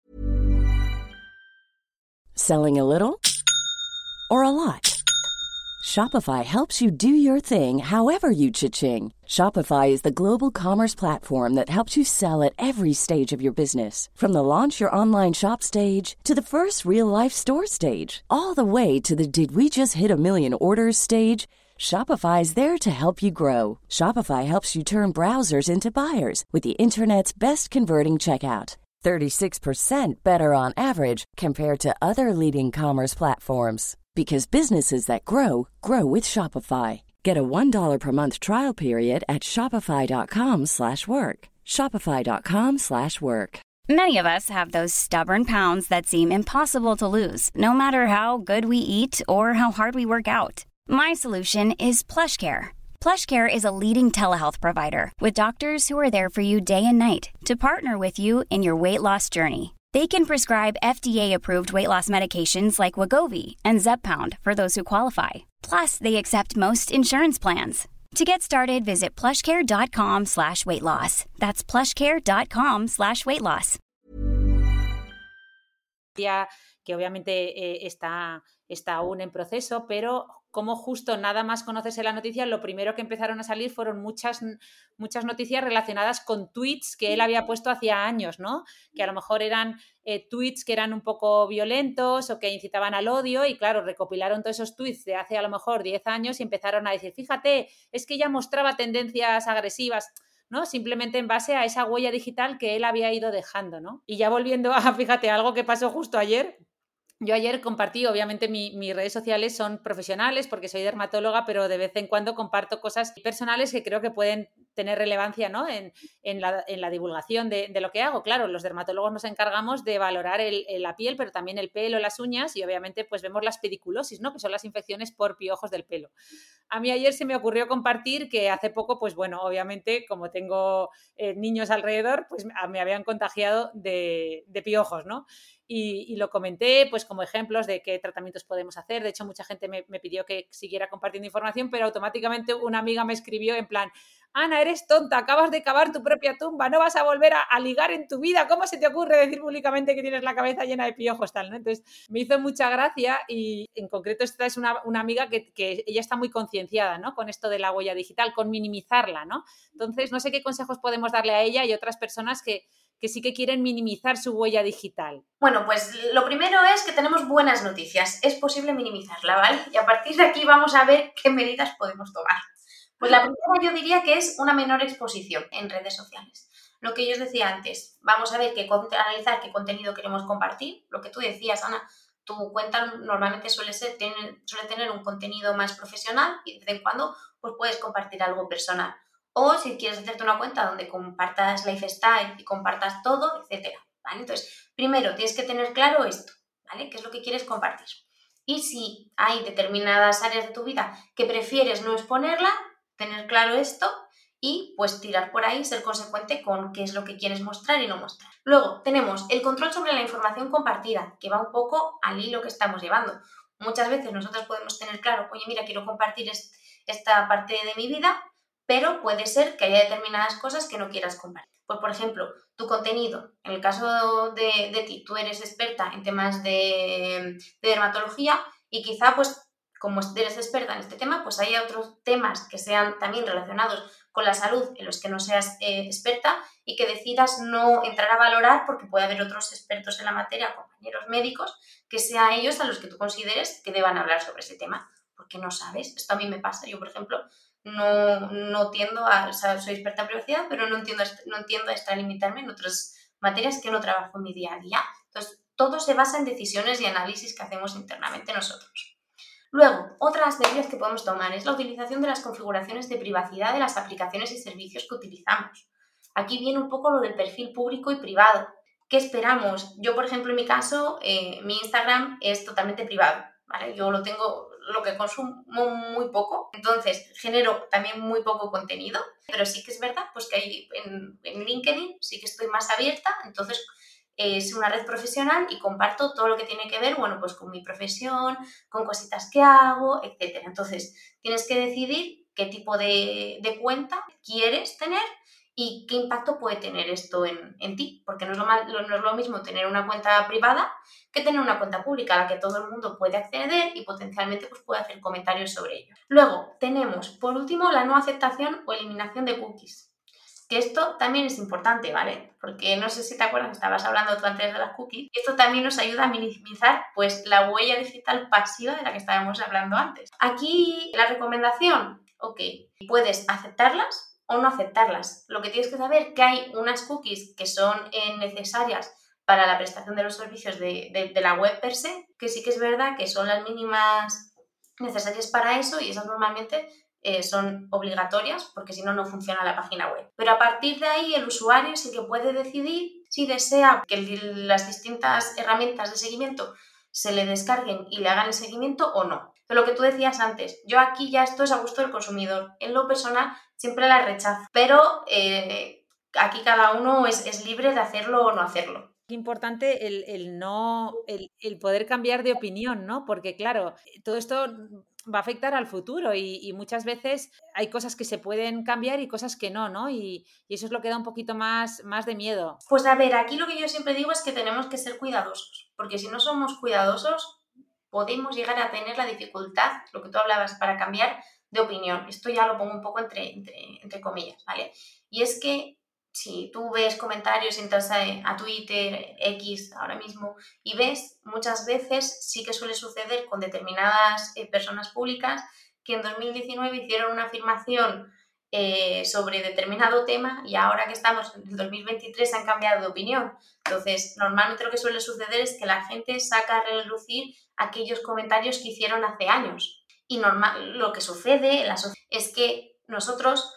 Selling a little or a lot? Shopify helps you do your thing however you cha-ching. Shopify is the global commerce platform that helps you sell at every stage of your business. From the launch your online shop stage to the first real-life store stage, all the way to the did we just hit a million orders stage. Shopify is there to help you grow. Shopify helps you turn browsers into buyers with the internet's best converting checkout. thirty-six percent better on average compared to other leading commerce platforms. Because businesses that grow, grow with Shopify. Get a one dollar per month trial period at shopify.com slash work. Shopify.com slash work. Many of us have those stubborn pounds that seem impossible to lose, no matter how good we eat or how hard we work out. My solution is PlushCare. PlushCare is a leading telehealth provider with doctors who are there for you day and night to partner with you in your weight loss journey. They can prescribe F D A-approved weight loss medications like Wegovy and Zepbound for those who qualify. Plus, they accept most insurance plans. To get started, visit plushcare.com slash weight loss. That's plushcare.com slash weight loss. Que obviamente eh, está, está aún en proceso, pero como justo nada más conocerse la noticia, lo primero que empezaron a salir fueron muchas, muchas noticias relacionadas con tweets que él había puesto hacía años, ¿no? Que a lo mejor eran eh, tweets que eran un poco violentos o que incitaban al odio y claro, recopilaron todos esos tweets de hace a lo mejor diez años y empezaron a decir, fíjate, es que ya mostraba tendencias agresivas, ¿no? Simplemente en base a esa huella digital que él había ido dejando, ¿no? Y ya volviendo a, fíjate, algo que pasó justo ayer. Yo ayer compartí, obviamente mi, mis redes sociales son profesionales porque soy dermatóloga, pero de vez en cuando comparto cosas personales que creo que pueden tener relevancia, ¿no? en, en, la, en la divulgación de, de lo que hago. Claro, los dermatólogos nos encargamos de valorar el, el, la piel, pero también el pelo, las uñas y obviamente pues vemos las pediculosis, ¿no? Que son las infecciones por piojos del pelo. A mí ayer se me ocurrió compartir que hace poco, pues bueno, obviamente como tengo eh, niños alrededor, pues me habían contagiado de, de piojos, ¿no? Y, y lo comenté pues como ejemplos de qué tratamientos podemos hacer. De hecho, mucha gente me, me pidió que siguiera compartiendo información, pero automáticamente una amiga me escribió en plan: Ana, eres tonta, acabas de cavar tu propia tumba, no vas a volver a, a ligar en tu vida, ¿cómo se te ocurre decir públicamente que tienes la cabeza llena de piojos? Tal, ¿no? Entonces me hizo mucha gracia y en concreto esta es una, una amiga que, que ella está muy concienciada, ¿no? Con esto de la huella digital, con minimizarla, ¿no? Entonces no sé qué consejos podemos darle a ella y otras personas que que sí que quieren minimizar su huella digital. Bueno, pues lo primero es que tenemos buenas noticias. Es posible minimizarla, ¿vale? Y a partir de aquí vamos a ver qué medidas podemos tomar. Pues la primera yo diría que es una menor exposición en redes sociales. Lo que yo os decía antes, vamos a ver qué analizar qué contenido queremos compartir. Lo que tú decías, Ana, tu cuenta normalmente suele, ser, tener, suele tener un contenido más profesional y de vez en cuando pues puedes compartir algo personal. O si quieres hacerte una cuenta donde compartas lifestyle y compartas todo, etcétera, ¿vale? Entonces, primero tienes que tener claro esto, ¿vale? ¿Qué es lo que quieres compartir? Y si hay determinadas áreas de tu vida que prefieres no exponerla, tener claro esto y pues tirar por ahí, ser consecuente con qué es lo que quieres mostrar y no mostrar. Luego tenemos el control sobre la información compartida, que va un poco al hilo que estamos llevando. Muchas veces nosotros podemos tener claro, oye, mira, quiero compartir esta parte de mi vida, pero puede ser que haya determinadas cosas que no quieras compartir. Pues, por ejemplo, tu contenido. En el caso de, de ti, tú eres experta en temas de, de dermatología y quizá, pues, como eres experta en este tema, pues hay otros temas que sean también relacionados con la salud en los que no seas eh, experta y que decidas no entrar a valorar porque puede haber otros expertos en la materia, compañeros médicos, que sean ellos a los que tú consideres que deban hablar sobre ese tema, porque no sabes. Esto a mí me pasa. Yo, por ejemplo, no, no tiendo a... O sea, soy experta en privacidad, pero no entiendo, no entiendo a extralimitarme en otras materias que no trabajo en mi día a día. Entonces, todo se basa en decisiones y análisis que hacemos internamente nosotros. Luego, otras medidas que podemos tomar es la utilización de las configuraciones de privacidad de las aplicaciones y servicios que utilizamos. Aquí viene un poco lo del perfil público y privado. ¿Qué esperamos? Yo, por ejemplo, en mi caso, eh, mi Instagram es totalmente privado, ¿vale? Yo lo tengo, lo que consumo muy poco, entonces genero también muy poco contenido, pero sí que es verdad pues que ahí en, en LinkedIn sí que estoy más abierta, entonces es una red profesional y comparto todo lo que tiene que ver, bueno, pues con mi profesión, con cositas que hago, etcétera. Entonces, tienes que decidir qué tipo de, de cuenta quieres tener y qué impacto puede tener esto en, en ti, porque no es, lo mal, no es lo mismo tener una cuenta privada que tener una cuenta pública a la que todo el mundo puede acceder y potencialmente pues, puede hacer comentarios sobre ello. Luego, tenemos, por último, la no aceptación o eliminación de cookies. Que esto también es importante, ¿vale? Porque no sé si te acuerdas, estabas hablando tú antes de las cookies. Esto también nos ayuda a minimizar pues, la huella digital pasiva de la que estábamos hablando antes. Aquí la recomendación, ok, puedes aceptarlas o no aceptarlas. Lo que tienes que saber es que hay unas cookies que son eh, necesarias para la prestación de los servicios de, de, de la web per se, que sí que es verdad que son las mínimas necesarias para eso y esas normalmente Eh, son obligatorias porque si no, no funciona la página web. Pero a partir de ahí el usuario es el que puede decidir si desea que las distintas herramientas de seguimiento se le descarguen y le hagan el seguimiento o no. Pero lo que tú decías antes, yo aquí ya esto es a gusto del consumidor. En lo personal siempre la rechazo, pero eh, aquí cada uno es, es libre de hacerlo o no hacerlo. Qué importante el, el no, el, el poder cambiar de opinión, ¿no? Porque claro, todo esto va a afectar al futuro y, y muchas veces hay cosas que se pueden cambiar y cosas que no, ¿no? Y, y eso es lo que da un poquito más, más de miedo. Pues a ver, aquí lo que yo siempre digo es que tenemos que ser cuidadosos, porque si no somos cuidadosos podemos llegar a tener la dificultad, lo que tú hablabas, para cambiar de opinión. Esto ya lo pongo un poco entre, entre, entre comillas, ¿vale? Y es que si tú ves comentarios, entras a, a Twitter, X ahora mismo, y ves muchas veces sí que suele suceder con determinadas eh, personas públicas que en dos mil diecinueve hicieron una afirmación eh, sobre determinado tema y ahora que estamos en el dos mil veintitrés han cambiado de opinión. Entonces, normalmente lo que suele suceder es que la gente saca a relucir aquellos comentarios que hicieron hace años. Y normal, lo que sucede en la sociedad es que nosotros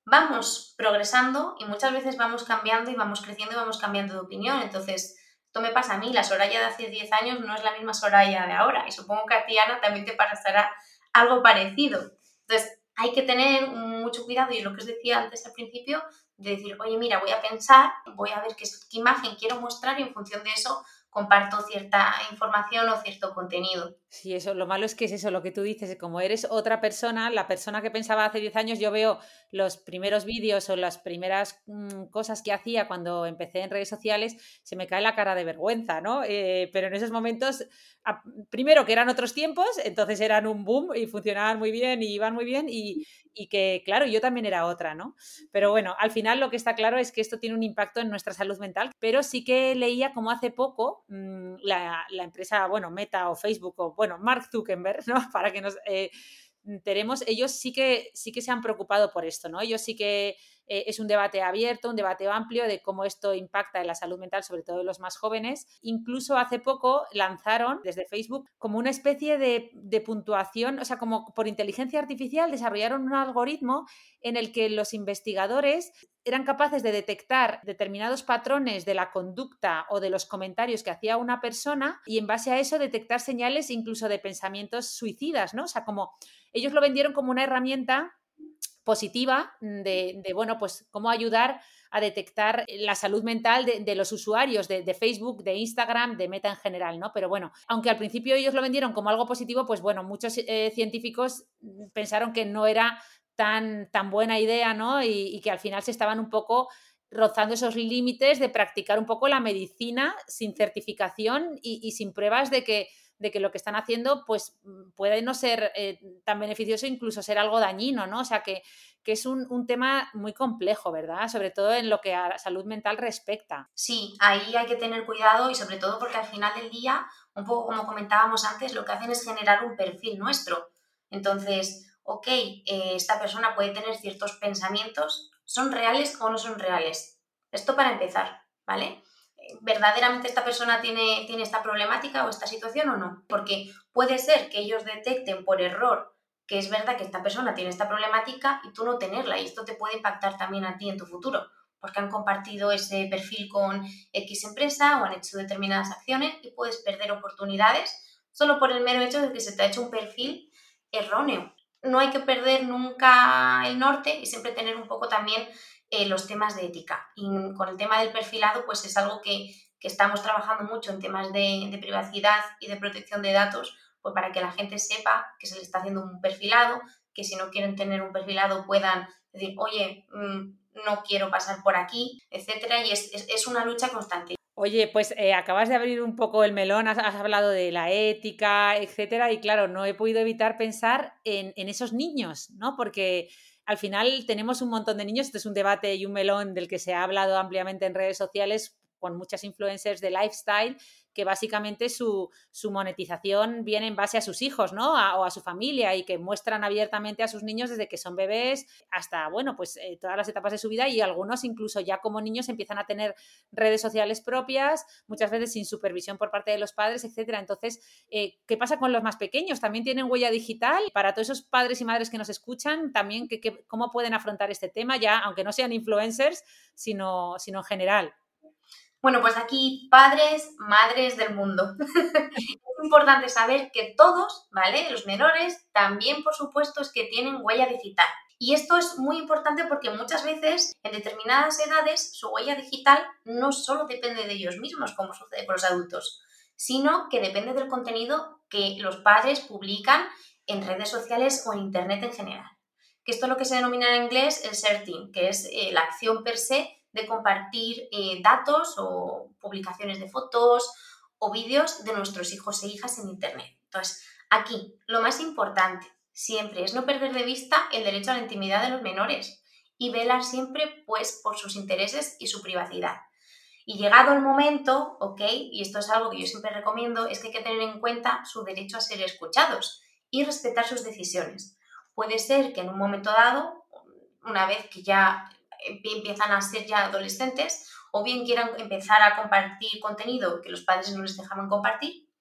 vamos progresando y muchas veces vamos cambiando y vamos creciendo y vamos cambiando de opinión. Entonces, esto me pasa a mí, la Soraya de hace diez años no es la misma Soraya de ahora y supongo que a ti, Ana, también te pasará algo parecido. Entonces, hay que tener mucho cuidado y lo que os decía antes al principio, de decir, oye, mira, voy a pensar, voy a ver qué, qué imagen quiero mostrar y en función de eso comparto cierta información o cierto contenido. Sí, eso, lo malo es que es eso, lo que tú dices, como eres otra persona, la persona que pensaba hace diez años, yo veo los primeros vídeos o las primeras mmm, cosas que hacía cuando empecé en redes sociales, se me cae la cara de vergüenza, ¿no? Eh, pero en esos momentos, a, primero que eran otros tiempos, entonces eran un boom y funcionaban muy bien y iban muy bien y, y que, claro, yo también era otra, ¿no? Pero bueno, al final lo que está claro es que esto tiene un impacto en nuestra salud mental, pero sí que leía como hace poco mmm, la, la empresa, bueno, Meta o Facebook o, bueno, Mark Zuckerberg, ¿no? Para que nos eh, enteremos, ellos sí que, sí que se han preocupado por esto, ¿no? Ellos sí que eh, es un debate abierto, un debate amplio de cómo esto impacta en la salud mental, sobre todo en los más jóvenes. Incluso hace poco lanzaron desde Facebook como una especie de, de puntuación, o sea, como por inteligencia artificial desarrollaron un algoritmo en el que los investigadores eran capaces de detectar determinados patrones de la conducta o de los comentarios que hacía una persona y en base a eso detectar señales incluso de pensamientos suicidas, ¿no? O sea, como ellos lo vendieron como una herramienta positiva de, de bueno, pues cómo ayudar a detectar la salud mental de, de los usuarios de, de Facebook, de Instagram, de Meta en general, ¿no? Pero bueno, aunque al principio ellos lo vendieron como algo positivo, pues bueno, muchos eh, científicos pensaron que no era tan, tan buena idea, ¿no? Y, y que al final se estaban un poco rozando esos límites de practicar un poco la medicina sin certificación y, y sin pruebas de que de que lo que están haciendo pues puede no ser eh, tan beneficioso, incluso ser algo dañino, ¿no? O sea, que, que es un, un tema muy complejo, ¿verdad? Sobre todo en lo que a la salud mental respecta. Sí, ahí hay que tener cuidado y sobre todo porque al final del día, un poco como comentábamos antes, lo que hacen es generar un perfil nuestro. Entonces, ok, eh, esta persona puede tener ciertos pensamientos, ¿son reales o no son reales? Esto para empezar, ¿vale? ¿Verdaderamente esta persona tiene, tiene esta problemática o esta situación o no? Porque puede ser que ellos detecten por error que es verdad que esta persona tiene esta problemática y tú no tenerla, y esto te puede impactar también a ti en tu futuro, porque han compartido ese perfil con X empresa o han hecho determinadas acciones y puedes perder oportunidades solo por el mero hecho de que se te ha hecho un perfil erróneo. No hay que perder nunca el norte y siempre tener un poco también Eh, los temas de ética. Y con el tema del perfilado, pues es algo que, que estamos trabajando mucho en temas de, de privacidad y de protección de datos, pues para que la gente sepa que se le está haciendo un perfilado, que si no quieren tener un perfilado puedan decir, oye, mmm, no quiero pasar por aquí, etcétera, y es, es, es una lucha constante. Oye, pues eh, acabas de abrir un poco el melón, has, has hablado de la ética, etcétera, y claro, no he podido evitar pensar en, en esos niños, ¿no? Porque al final tenemos un montón de niños, este es un debate y un melón del que se ha hablado ampliamente en redes sociales con muchas influencers de lifestyle, que básicamente su, su monetización viene en base a sus hijos, ¿no? A, o a su familia, y que muestran abiertamente a sus niños desde que son bebés hasta, bueno, pues eh, todas las etapas de su vida, y algunos incluso ya como niños empiezan a tener redes sociales propias, muchas veces sin supervisión por parte de los padres, etcétera. Entonces, eh, ¿qué pasa con los más pequeños? ¿También tienen huella digital? Para todos esos padres y madres que nos escuchan, también, ¿qué, qué, ¿cómo pueden afrontar este tema ya, aunque no sean influencers, sino, sino en general? Bueno, pues aquí padres, madres del mundo. Es importante saber que todos, ¿vale? Los menores también, por supuesto, es que tienen huella digital. Y esto es muy importante porque muchas veces en determinadas edades su huella digital no solo depende de ellos mismos, como sucede con los adultos, sino que depende del contenido que los padres publican en redes sociales o en internet en general. Que esto es lo que se denomina en inglés el sharing, que es eh, la acción per se de compartir eh, datos o publicaciones de fotos o vídeos de nuestros hijos e hijas en internet. Entonces, aquí lo más importante siempre es no perder de vista el derecho a la intimidad de los menores y velar siempre pues por sus intereses y su privacidad. Y llegado el momento, ok, y esto es algo que yo siempre recomiendo, es que hay que tener en cuenta su derecho a ser escuchados y respetar sus decisiones. Puede ser que en un momento dado, una vez que ya empiezan a ser ya adolescentes, o bien quieran empezar a compartir contenido que los padres no les dejaban compartir,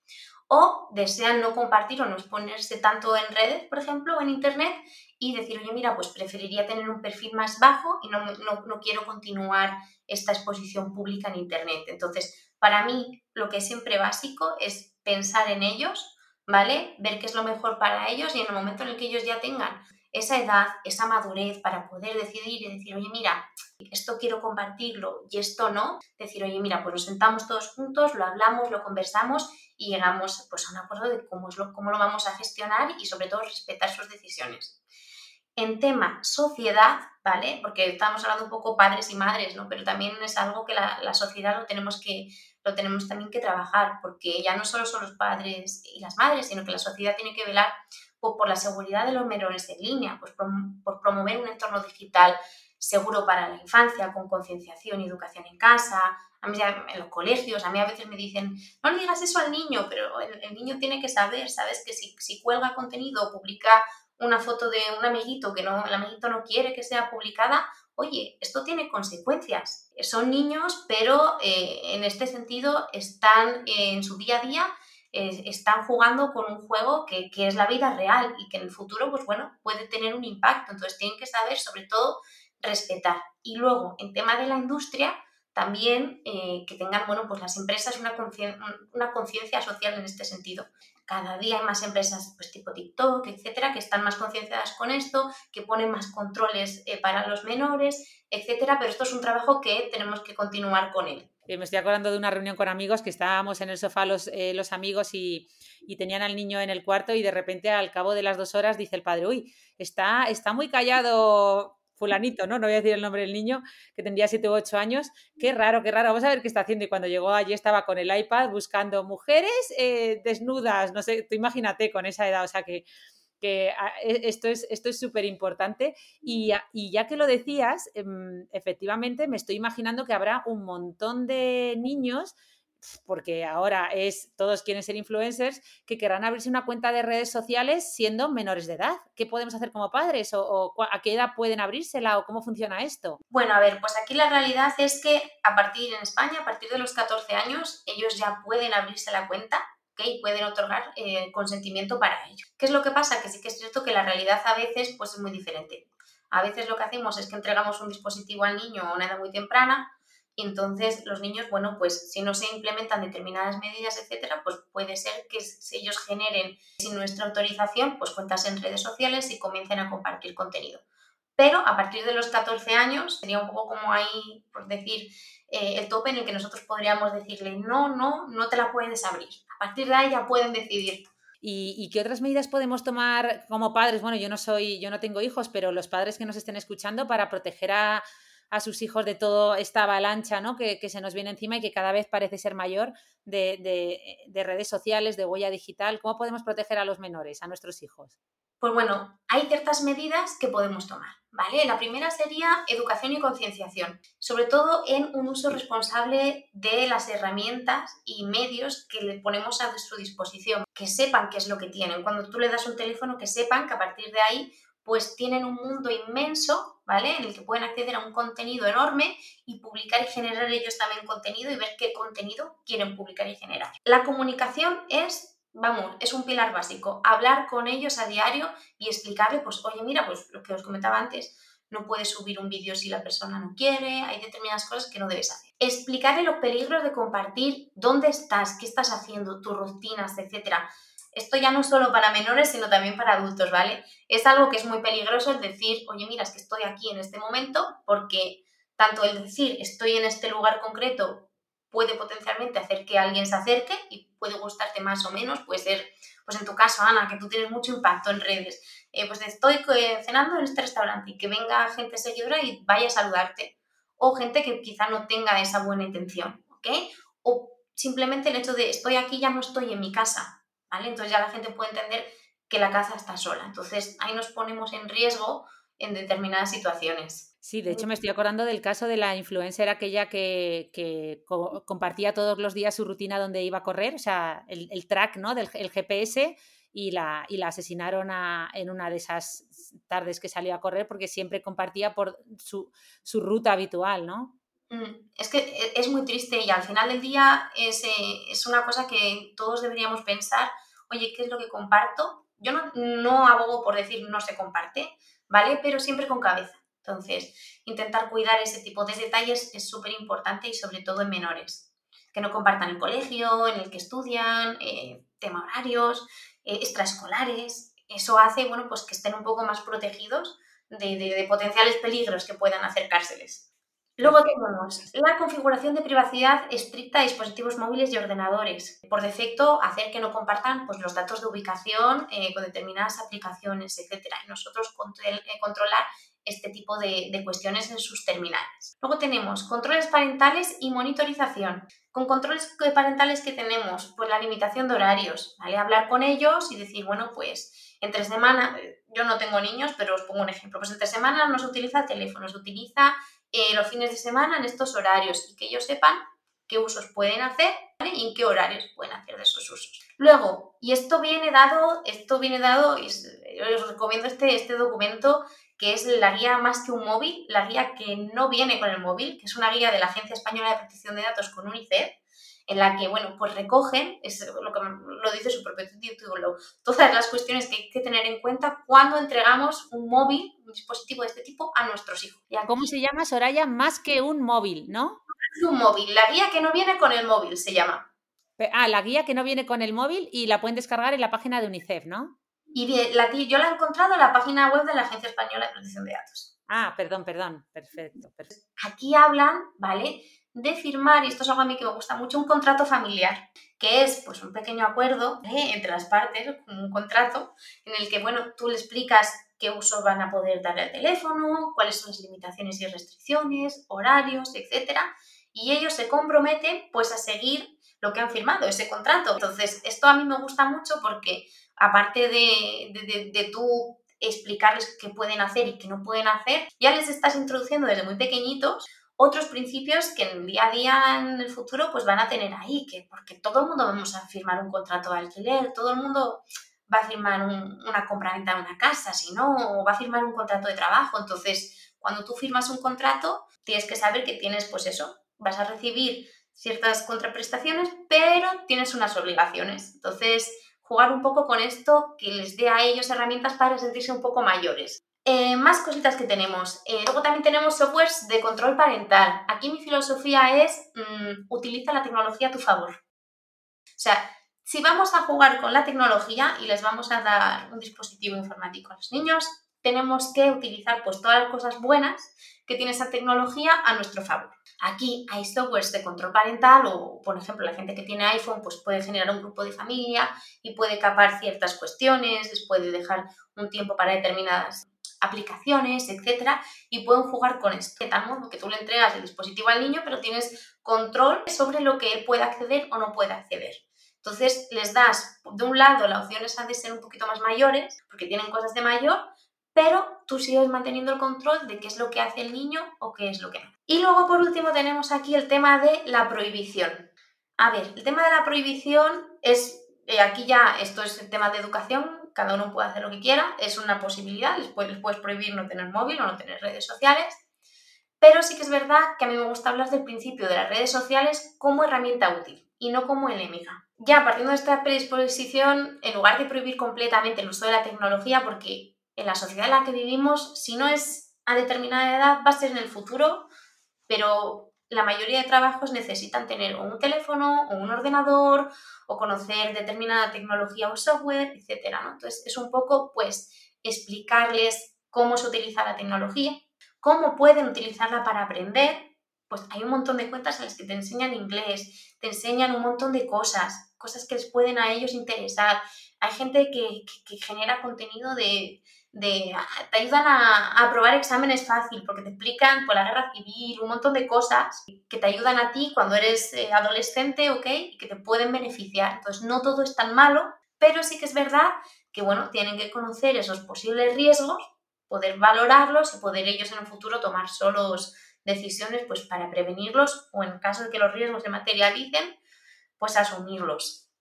o desean no compartir o no exponerse tanto en redes, por ejemplo, o en internet, y decir, oye, mira, pues preferiría tener un perfil más bajo y no, no, no quiero continuar esta exposición pública en internet. Entonces, para mí, lo que es siempre básico es pensar en ellos, ¿vale? Ver qué es lo mejor para ellos, y en el momento en el que ellos ya tengan esa edad, esa madurez para poder decidir y decir, oye, mira, esto quiero compartirlo y esto no, decir, oye, mira, pues nos sentamos todos juntos, lo hablamos, lo conversamos y llegamos pues a un acuerdo de cómo, es lo, cómo lo vamos a gestionar y sobre todo respetar sus decisiones. En tema sociedad, ¿vale? Porque estamos hablando un poco padres y madres, ¿no? Pero también es algo que la, la sociedad lo tenemos que, lo tenemos también que trabajar, porque ya no solo son los padres y las madres, sino que la sociedad tiene que velar por, por la seguridad de los menores en línea, pues por, por promover un entorno digital seguro para la infancia, con concienciación y educación en casa, a mí ya, en los colegios. A mí a veces me dicen, no le digas eso al niño, pero el, el niño tiene que saber, ¿sabes? Que si, si cuelga contenido o publica una foto de un amiguito que no, el amiguito no quiere que sea publicada, oye, esto tiene consecuencias. Son niños, pero eh, en este sentido están eh, en su día a día, eh, están jugando con un juego que, que es la vida real y que en el futuro, pues bueno, puede tener un impacto. Entonces tienen que saber, sobre todo, respetar. Y luego, en tema de la industria, también eh, que tengan, bueno, pues las empresas una conciencia una conciencia social en este sentido. Cada día hay más empresas pues tipo TikTok, etcétera, que están más concienciadas con esto, que ponen más controles eh, para los menores, etcétera, pero esto es un trabajo que tenemos que continuar con él. Eh, me estoy acordando de una reunión con amigos que estábamos en el sofá los, eh, los amigos y, y tenían al niño en el cuarto y de repente al cabo de las dos horas dice el padre, uy, está, está muy callado fulanito, ¿no? No voy a decir el nombre del niño, que tendría siete u ocho años. Qué raro, qué raro. Vamos a ver qué está haciendo. Y cuando llegó allí estaba con el iPad buscando mujeres eh, desnudas. No sé, tú imagínate con esa edad. O sea que, que esto es esto es súper importante. Y, y ya que lo decías, efectivamente me estoy imaginando que habrá un montón de niños, porque ahora es todos quieren ser influencers, que querrán abrirse una cuenta de redes sociales siendo menores de edad. ¿Qué podemos hacer como padres? ¿O, o a qué edad pueden abrírsela? ¿O cómo funciona esto? Bueno, a ver, pues aquí la realidad es que a partir en España, a partir de los catorce años, ellos ya pueden abrirse la cuenta, ¿ok? Y pueden otorgar eh, consentimiento para ello. ¿Qué es lo que pasa? Que sí que es cierto que la realidad a veces pues, es muy diferente. A veces lo que hacemos es que entregamos un dispositivo al niño a una edad muy temprana, y entonces los niños, bueno, pues si no se implementan determinadas medidas, etcétera, pues puede ser que ellos generen sin nuestra autorización pues cuentas en redes sociales y comiencen a compartir contenido. Pero a partir de los catorce años sería un poco como ahí, por decir, eh, el tope en el que nosotros podríamos decirle no, no, no te la puedes abrir. A partir de ahí ya pueden decidir. ¿Y, ¿Y qué otras medidas podemos tomar como padres? Bueno, yo no soy, yo no tengo hijos, pero los padres que nos estén escuchando para proteger a a sus hijos de toda esta avalancha, ¿no? que, que se nos viene encima y que cada vez parece ser mayor de, de, de redes sociales, de huella digital. ¿Cómo podemos proteger a los menores, a nuestros hijos? Pues bueno, hay ciertas medidas que podemos tomar, ¿vale? La primera sería educación y concienciación, sobre todo en un uso responsable de las herramientas y medios que le ponemos a su disposición, que sepan qué es lo que tienen. Cuando tú le das un teléfono, que sepan que a partir de ahí pues tienen un mundo inmenso, ¿vale? En el que pueden acceder a un contenido enorme y publicar y generar ellos también contenido y ver qué contenido quieren publicar y generar. La comunicación es, vamos, es un pilar básico. Hablar con ellos a diario y explicarle, pues, oye, mira, pues lo que os comentaba antes, no puedes subir un vídeo si la persona no quiere, hay determinadas cosas que no debes hacer. Explicarle los peligros de compartir dónde estás, qué estás haciendo, tus rutinas, etcétera. Esto ya no solo para menores, sino también para adultos, ¿vale? Es algo que es muy peligroso el decir, oye, mira, es que estoy aquí en este momento, porque tanto el decir estoy en este lugar concreto puede potencialmente hacer que alguien se acerque y puede gustarte más o menos. Puede ser, pues en tu caso, Ana, que tú tienes mucho impacto en redes, eh, pues estoy cenando en este restaurante y que venga gente seguidora y vaya a saludarte. O gente que quizá no tenga esa buena intención, ¿ok? O simplemente el hecho de estoy aquí, ya no estoy en mi casa, ¿vale? Entonces ya la gente puede entender que la casa está sola. Entonces ahí nos ponemos en riesgo en determinadas situaciones. Sí, de hecho me estoy acordando del caso de la influencer aquella que, que co- compartía todos los días su rutina donde iba a correr, o sea, el, el track, ¿no? Del el G P S, y la, y la asesinaron a, en una de esas tardes que salió a correr porque siempre compartía por su, su ruta habitual, ¿no? Mm, Es que es muy triste y al final del día es, eh, es una cosa que todos deberíamos pensar, oye, ¿qué es lo que comparto? Yo no, no abogo por decir no se comparte, ¿vale? Pero siempre con cabeza. Entonces, intentar cuidar ese tipo de detalles es súper importante y sobre todo en menores. Que no compartan el colegio, en el que estudian, eh, tema horarios, eh, extraescolares. Eso hace, bueno, pues que estén un poco más protegidos de, de, de potenciales peligros que puedan acercárseles. Luego tenemos la configuración de privacidad estricta de dispositivos móviles y ordenadores. Por defecto, hacer que no compartan pues, los datos de ubicación eh, con determinadas aplicaciones, etcétera. Y nosotros control, eh, controlar este tipo de, de cuestiones en sus terminales. Luego tenemos controles parentales y monitorización. Con controles parentales que tenemos, pues la limitación de horarios, ¿vale? Hablar con ellos y decir, bueno, pues entre semana, yo no tengo niños, pero os pongo un ejemplo, pues entre semana no se utiliza el teléfono, se utiliza Eh, los fines de semana en estos horarios y que ellos sepan qué usos pueden hacer, ¿vale? Y en qué horarios pueden hacer de esos usos. Luego, y esto viene dado, esto viene dado, y os recomiendo este, este documento que es la guía Más que un móvil, la guía que no viene con el móvil, que es una guía de la Agencia Española de Protección de Datos con UNICEF, en la que, bueno, pues recogen, es lo que lo dice su propio título, todas las cuestiones que hay que tener en cuenta cuando entregamos un móvil, un dispositivo de este tipo, a nuestros hijos. Aquí, ¿cómo se llama, Soraya? Más que un móvil, ¿no? Más que un móvil, la guía que no viene con el móvil se llama. Ah, la guía que no viene con el móvil y la pueden descargar en la página de UNICEF, ¿no? Y bien, la, yo la he encontrado en la página web de la Agencia Española de Protección de Datos. Ah, perdón, perdón, perfecto, perfecto. Aquí hablan, ¿vale?, de firmar, y esto es algo a mí que me gusta mucho, un contrato familiar, que es pues un pequeño acuerdo ¿eh? entre las partes, un contrato en el que, bueno, tú le explicas qué usos van a poder darle al teléfono, cuáles son las limitaciones y restricciones, horarios, etcétera, y ellos se comprometen pues a seguir lo que han firmado, ese contrato. Entonces, esto a mí me gusta mucho porque aparte de, de, de, de tú explicarles qué pueden hacer y qué no pueden hacer, ya les estás introduciendo desde muy pequeñitos otros principios que en el día a día en el futuro pues van a tener ahí, que porque todo el mundo vamos a firmar un contrato de alquiler, todo el mundo va a firmar un, una compraventa de una casa, si no, o va a firmar un contrato de trabajo. Entonces, cuando tú firmas un contrato, tienes que saber que tienes, pues eso, vas a recibir ciertas contraprestaciones, pero tienes unas obligaciones. Entonces, jugar un poco con esto que les dé a ellos herramientas para sentirse un poco mayores. Eh, más cositas que tenemos. Eh, luego también tenemos softwares de control parental. Aquí mi filosofía es mmm, utiliza la tecnología a tu favor. O sea, si vamos a jugar con la tecnología y les vamos a dar un dispositivo informático a los niños, tenemos que utilizar pues todas las cosas buenas que tiene esa tecnología a nuestro favor. Aquí hay softwares de control parental o, por ejemplo, la gente que tiene iPhone pues puede generar un grupo de familia y puede capar ciertas cuestiones, les puede dejar un tiempo para determinadas aplicaciones, etcétera, y pueden jugar con esto. De tal modo que tú le entregas el dispositivo al niño, pero tienes control sobre lo que él puede acceder o no puede acceder. Entonces, les das, de un lado, la opción esa de ser un poquito más mayores, porque tienen cosas de mayor, pero tú sigues manteniendo el control de qué es lo que hace el niño o qué es lo que no. Y luego, por último, tenemos aquí el tema de la prohibición. A ver, el tema de la prohibición es, eh, aquí ya esto es el tema de educación, cada uno puede hacer lo que quiera, es una posibilidad, les puedes, les puedes prohibir no tener móvil o no tener redes sociales, pero sí que es verdad que a mí me gusta hablar del principio de las redes sociales como herramienta útil y no como enemiga. Ya partiendo de esta predisposición, en lugar de prohibir completamente el uso de la tecnología, porque en la sociedad en la que vivimos, si no es a determinada edad, va a ser en el futuro, pero la mayoría de trabajos necesitan tener o un teléfono o un ordenador o conocer determinada tecnología o software, etcétera, ¿no? Entonces, es un poco, pues, explicarles cómo se utiliza la tecnología, cómo pueden utilizarla para aprender. Pues hay un montón de cuentas en las que te enseñan inglés, te enseñan un montón de cosas, cosas que les pueden a ellos interesar. Hay gente que, que, que genera contenido de... De, te ayudan a, a aprobar exámenes fácil porque te explican por la guerra civil, un montón de cosas que te ayudan a ti cuando eres eh, adolescente, ¿ok? Y que te pueden beneficiar. Entonces, no todo es tan malo, pero sí que es verdad que, bueno, tienen que conocer esos posibles riesgos, poder valorarlos y poder ellos en el futuro tomar solos decisiones pues para prevenirlos o en caso de que los riesgos se materialicen, pues asumirlos.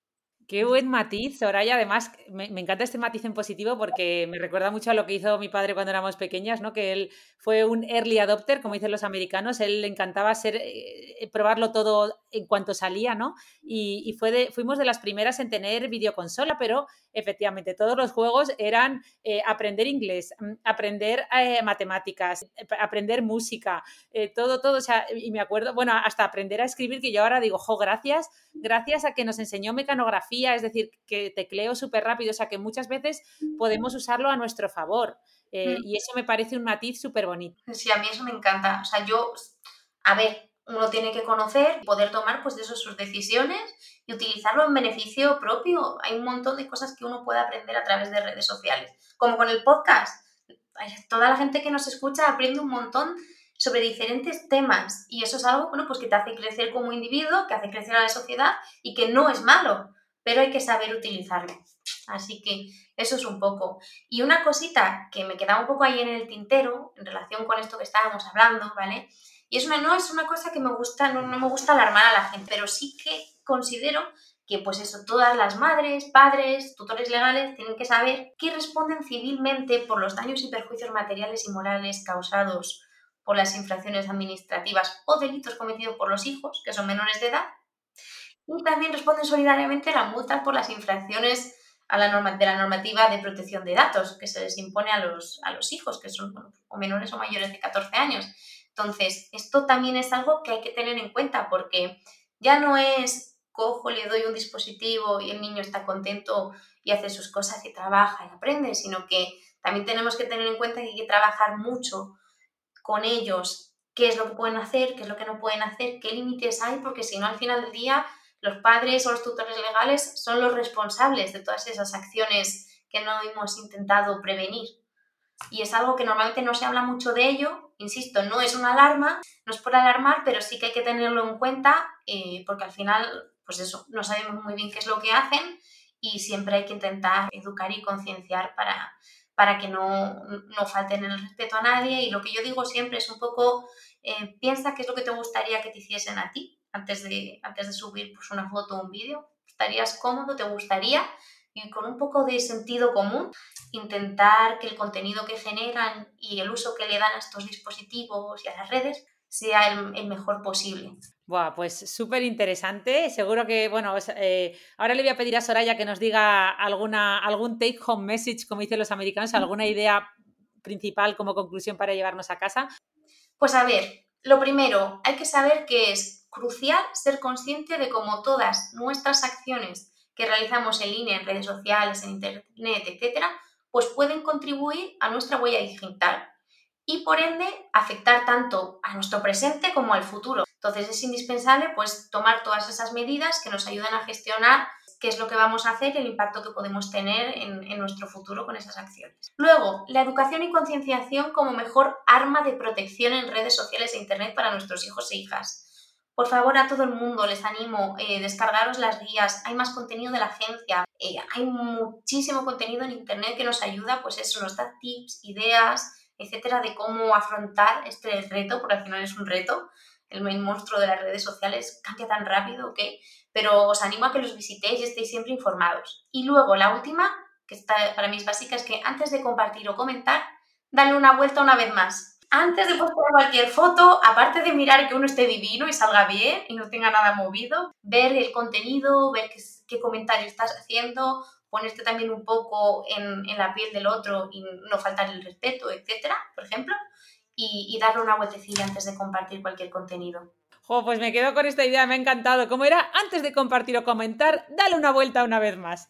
Qué buen matiz, Soraya. Además, me, me encanta este matiz en positivo porque me recuerda mucho a lo que hizo mi padre cuando éramos pequeñas, ¿no? Que él fue un early adopter, como dicen los americanos. Él le encantaba ser, eh, probarlo todo en cuanto salía, ¿no? Y, y fue de, fuimos de las primeras en tener videoconsola, pero efectivamente todos los juegos eran eh, aprender inglés, aprender eh, matemáticas, aprender música, eh, todo, todo. O sea, y me acuerdo, bueno, hasta aprender a escribir, que yo ahora digo, jo, gracias, gracias a que nos enseñó mecanografía, es decir, que tecleo súper rápido, o sea que muchas veces podemos usarlo a nuestro favor eh, y eso me parece un matiz súper bonito. Sí, a mí eso me encanta, o sea, yo, a ver, uno tiene que conocer y poder tomar pues de eso sus decisiones y utilizarlo en beneficio propio. Hay un montón de cosas que uno puede aprender a través de redes sociales, como con el podcast. Toda la gente que nos escucha aprende un montón sobre diferentes temas y eso es algo, bueno, pues que te hace crecer como individuo, que hace crecer a la sociedad y que no es malo, pero hay que saber utilizarlo. Así que eso es un poco. Y una cosita que me quedaba un poco ahí en el tintero en relación con esto que estábamos hablando, ¿vale? Y es una, no es una cosa que me gusta, no, no me gusta alarmar a la gente, pero sí que considero que pues eso, todas las madres, padres, tutores legales tienen que saber que responden civilmente por los daños y perjuicios materiales y morales causados por las infracciones administrativas o delitos cometidos por los hijos, que son menores de edad, y también responden solidariamente a la multa por las infracciones a la norma, de la normativa de protección de datos que se les impone a los, a los hijos, que son bueno, o menores o mayores de catorce años. Entonces, esto también es algo que hay que tener en cuenta porque ya no es cojo, le doy un dispositivo y el niño está contento y hace sus cosas y trabaja y aprende, sino que también tenemos que tener en cuenta que hay que trabajar mucho con ellos, qué es lo que pueden hacer, qué es lo que no pueden hacer, qué límites hay, porque si no al final del día los padres o los tutores legales son los responsables de todas esas acciones que no hemos intentado prevenir. Y es algo que normalmente no se habla mucho de ello, insisto, no es una alarma, no es por alarmar, pero sí que hay que tenerlo en cuenta eh, porque al final, pues eso, no sabemos muy bien qué es lo que hacen y siempre hay que intentar educar y concienciar para, para que no, no falten el respeto a nadie. Y lo que yo digo siempre es un poco, eh, piensa qué es lo que te gustaría que te hiciesen a ti antes de, antes de subir pues, una foto o un vídeo. ¿Estarías cómodo? ¿Te gustaría? Y con un poco de sentido común, intentar que el contenido que generan y el uso que le dan a estos dispositivos y a las redes sea el, el mejor posible. Buah, pues súper interesante. Seguro que, bueno, eh, ahora le voy a pedir a Soraya que nos diga alguna, algún take home message, como dicen los americanos, alguna idea principal como conclusión para llevarnos a casa. Pues a ver, lo primero, hay que saber que es crucial ser consciente de cómo todas nuestras acciones que realizamos en línea, en redes sociales, en internet, etcétera, pues pueden contribuir a nuestra huella digital y por ende afectar tanto a nuestro presente como al futuro. Entonces es indispensable pues tomar todas esas medidas que nos ayuden a gestionar qué es lo que vamos a hacer y el impacto que podemos tener en, en nuestro futuro con esas acciones. Luego, la educación y concienciación como mejor arma de protección en redes sociales e internet para nuestros hijos e hijas. Por favor, a todo el mundo les animo, eh, descargaros las guías, hay más contenido de la agencia, eh, hay muchísimo contenido en internet que nos ayuda, pues eso, nos da tips, ideas, etcétera, de cómo afrontar este reto, porque al final es un reto, el monstruo de las redes sociales cambia tan rápido, ¿ok? Pero os animo a que los visitéis y estéis siempre informados. Y luego, la última, que está, para mí es básica, es que antes de compartir o comentar, dale una vuelta una vez más. Antes de postear cualquier foto, aparte de mirar que uno esté divino y salga bien y no tenga nada movido, ver el contenido, ver qué, qué comentario estás haciendo, ponerte también un poco en, en la piel del otro y no faltar el respeto, etcétera, por ejemplo, y, y darle una vueltecilla antes de compartir cualquier contenido. Jo, pues me quedo con esta idea, me ha encantado. ¿Cómo era? Antes de compartir o comentar, dale una vuelta una vez más.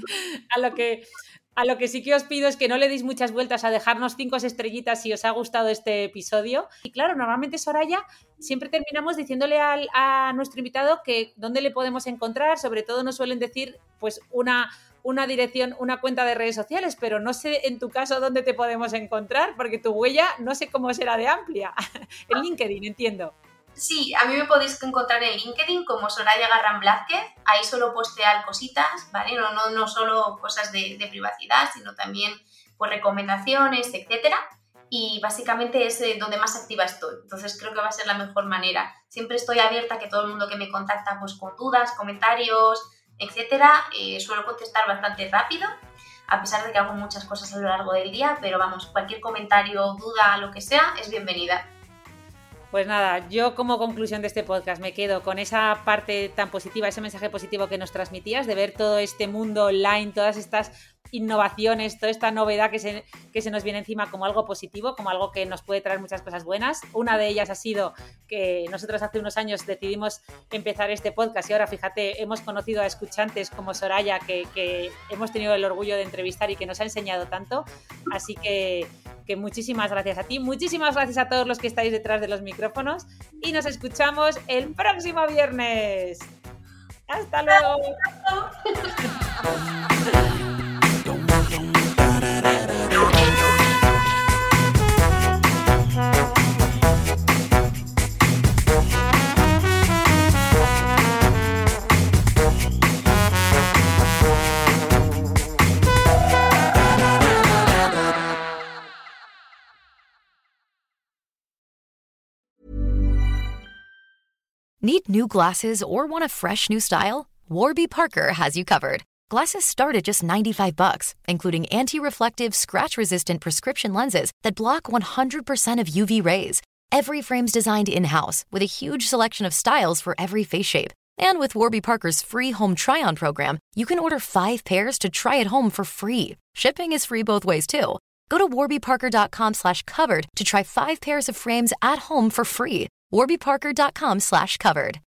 a lo que... A lo que sí que os pido es que no le deis muchas vueltas a dejarnos cinco estrellitas si os ha gustado este episodio. Y claro, normalmente, Soraya, siempre terminamos diciéndole al, a nuestro invitado que dónde le podemos encontrar. Sobre todo nos suelen decir pues una, una dirección, una cuenta de redes sociales, pero no sé en tu caso dónde te podemos encontrar porque tu huella no sé cómo será de amplia. En LinkedIn, entiendo. Sí, a mí me podéis encontrar en LinkedIn como Soraya Garrán Blázquez. Ahí suelo postear cositas, ¿vale? No, no, no solo cosas de, de privacidad, sino también pues, recomendaciones, etcétera. Y básicamente es donde más activa estoy. Entonces creo que va a ser la mejor manera. Siempre estoy abierta a que todo el mundo que me contacta pues, con dudas, comentarios, etcétera. Eh, suelo contestar bastante rápido, a pesar de que hago muchas cosas a lo largo del día, pero vamos, cualquier comentario, duda, lo que sea, es bienvenida. Pues nada, yo como conclusión de este podcast me quedo con esa parte tan positiva, ese mensaje positivo que nos transmitías, de ver todo este mundo online, todas estas innovaciones, toda esta novedad que se, que se nos viene encima como algo positivo, como algo que nos puede traer muchas cosas buenas. Una de ellas ha sido que nosotros hace unos años decidimos empezar este podcast y ahora, fíjate, hemos conocido a escuchantes como Soraya que, que hemos tenido el orgullo de entrevistar y que nos ha enseñado tanto. Así que, que muchísimas gracias a ti, muchísimas gracias a todos los que estáis detrás de los micrófonos y nos escuchamos el próximo viernes. ¡Hasta luego! Need new glasses or want a fresh new style? Warby Parker has you covered. Glasses start at just ninety-five bucks, including anti-reflective, scratch-resistant prescription lenses that block one hundred percent of U V rays. Every frame's designed in-house with a huge selection of styles for every face shape. And with Warby Parker's free home try-on program, you can order five pairs to try at home for free. Shipping is free both ways, too. Go to warbyparker.com slash covered to try five pairs of frames at home for free. warbyparker.com slash covered.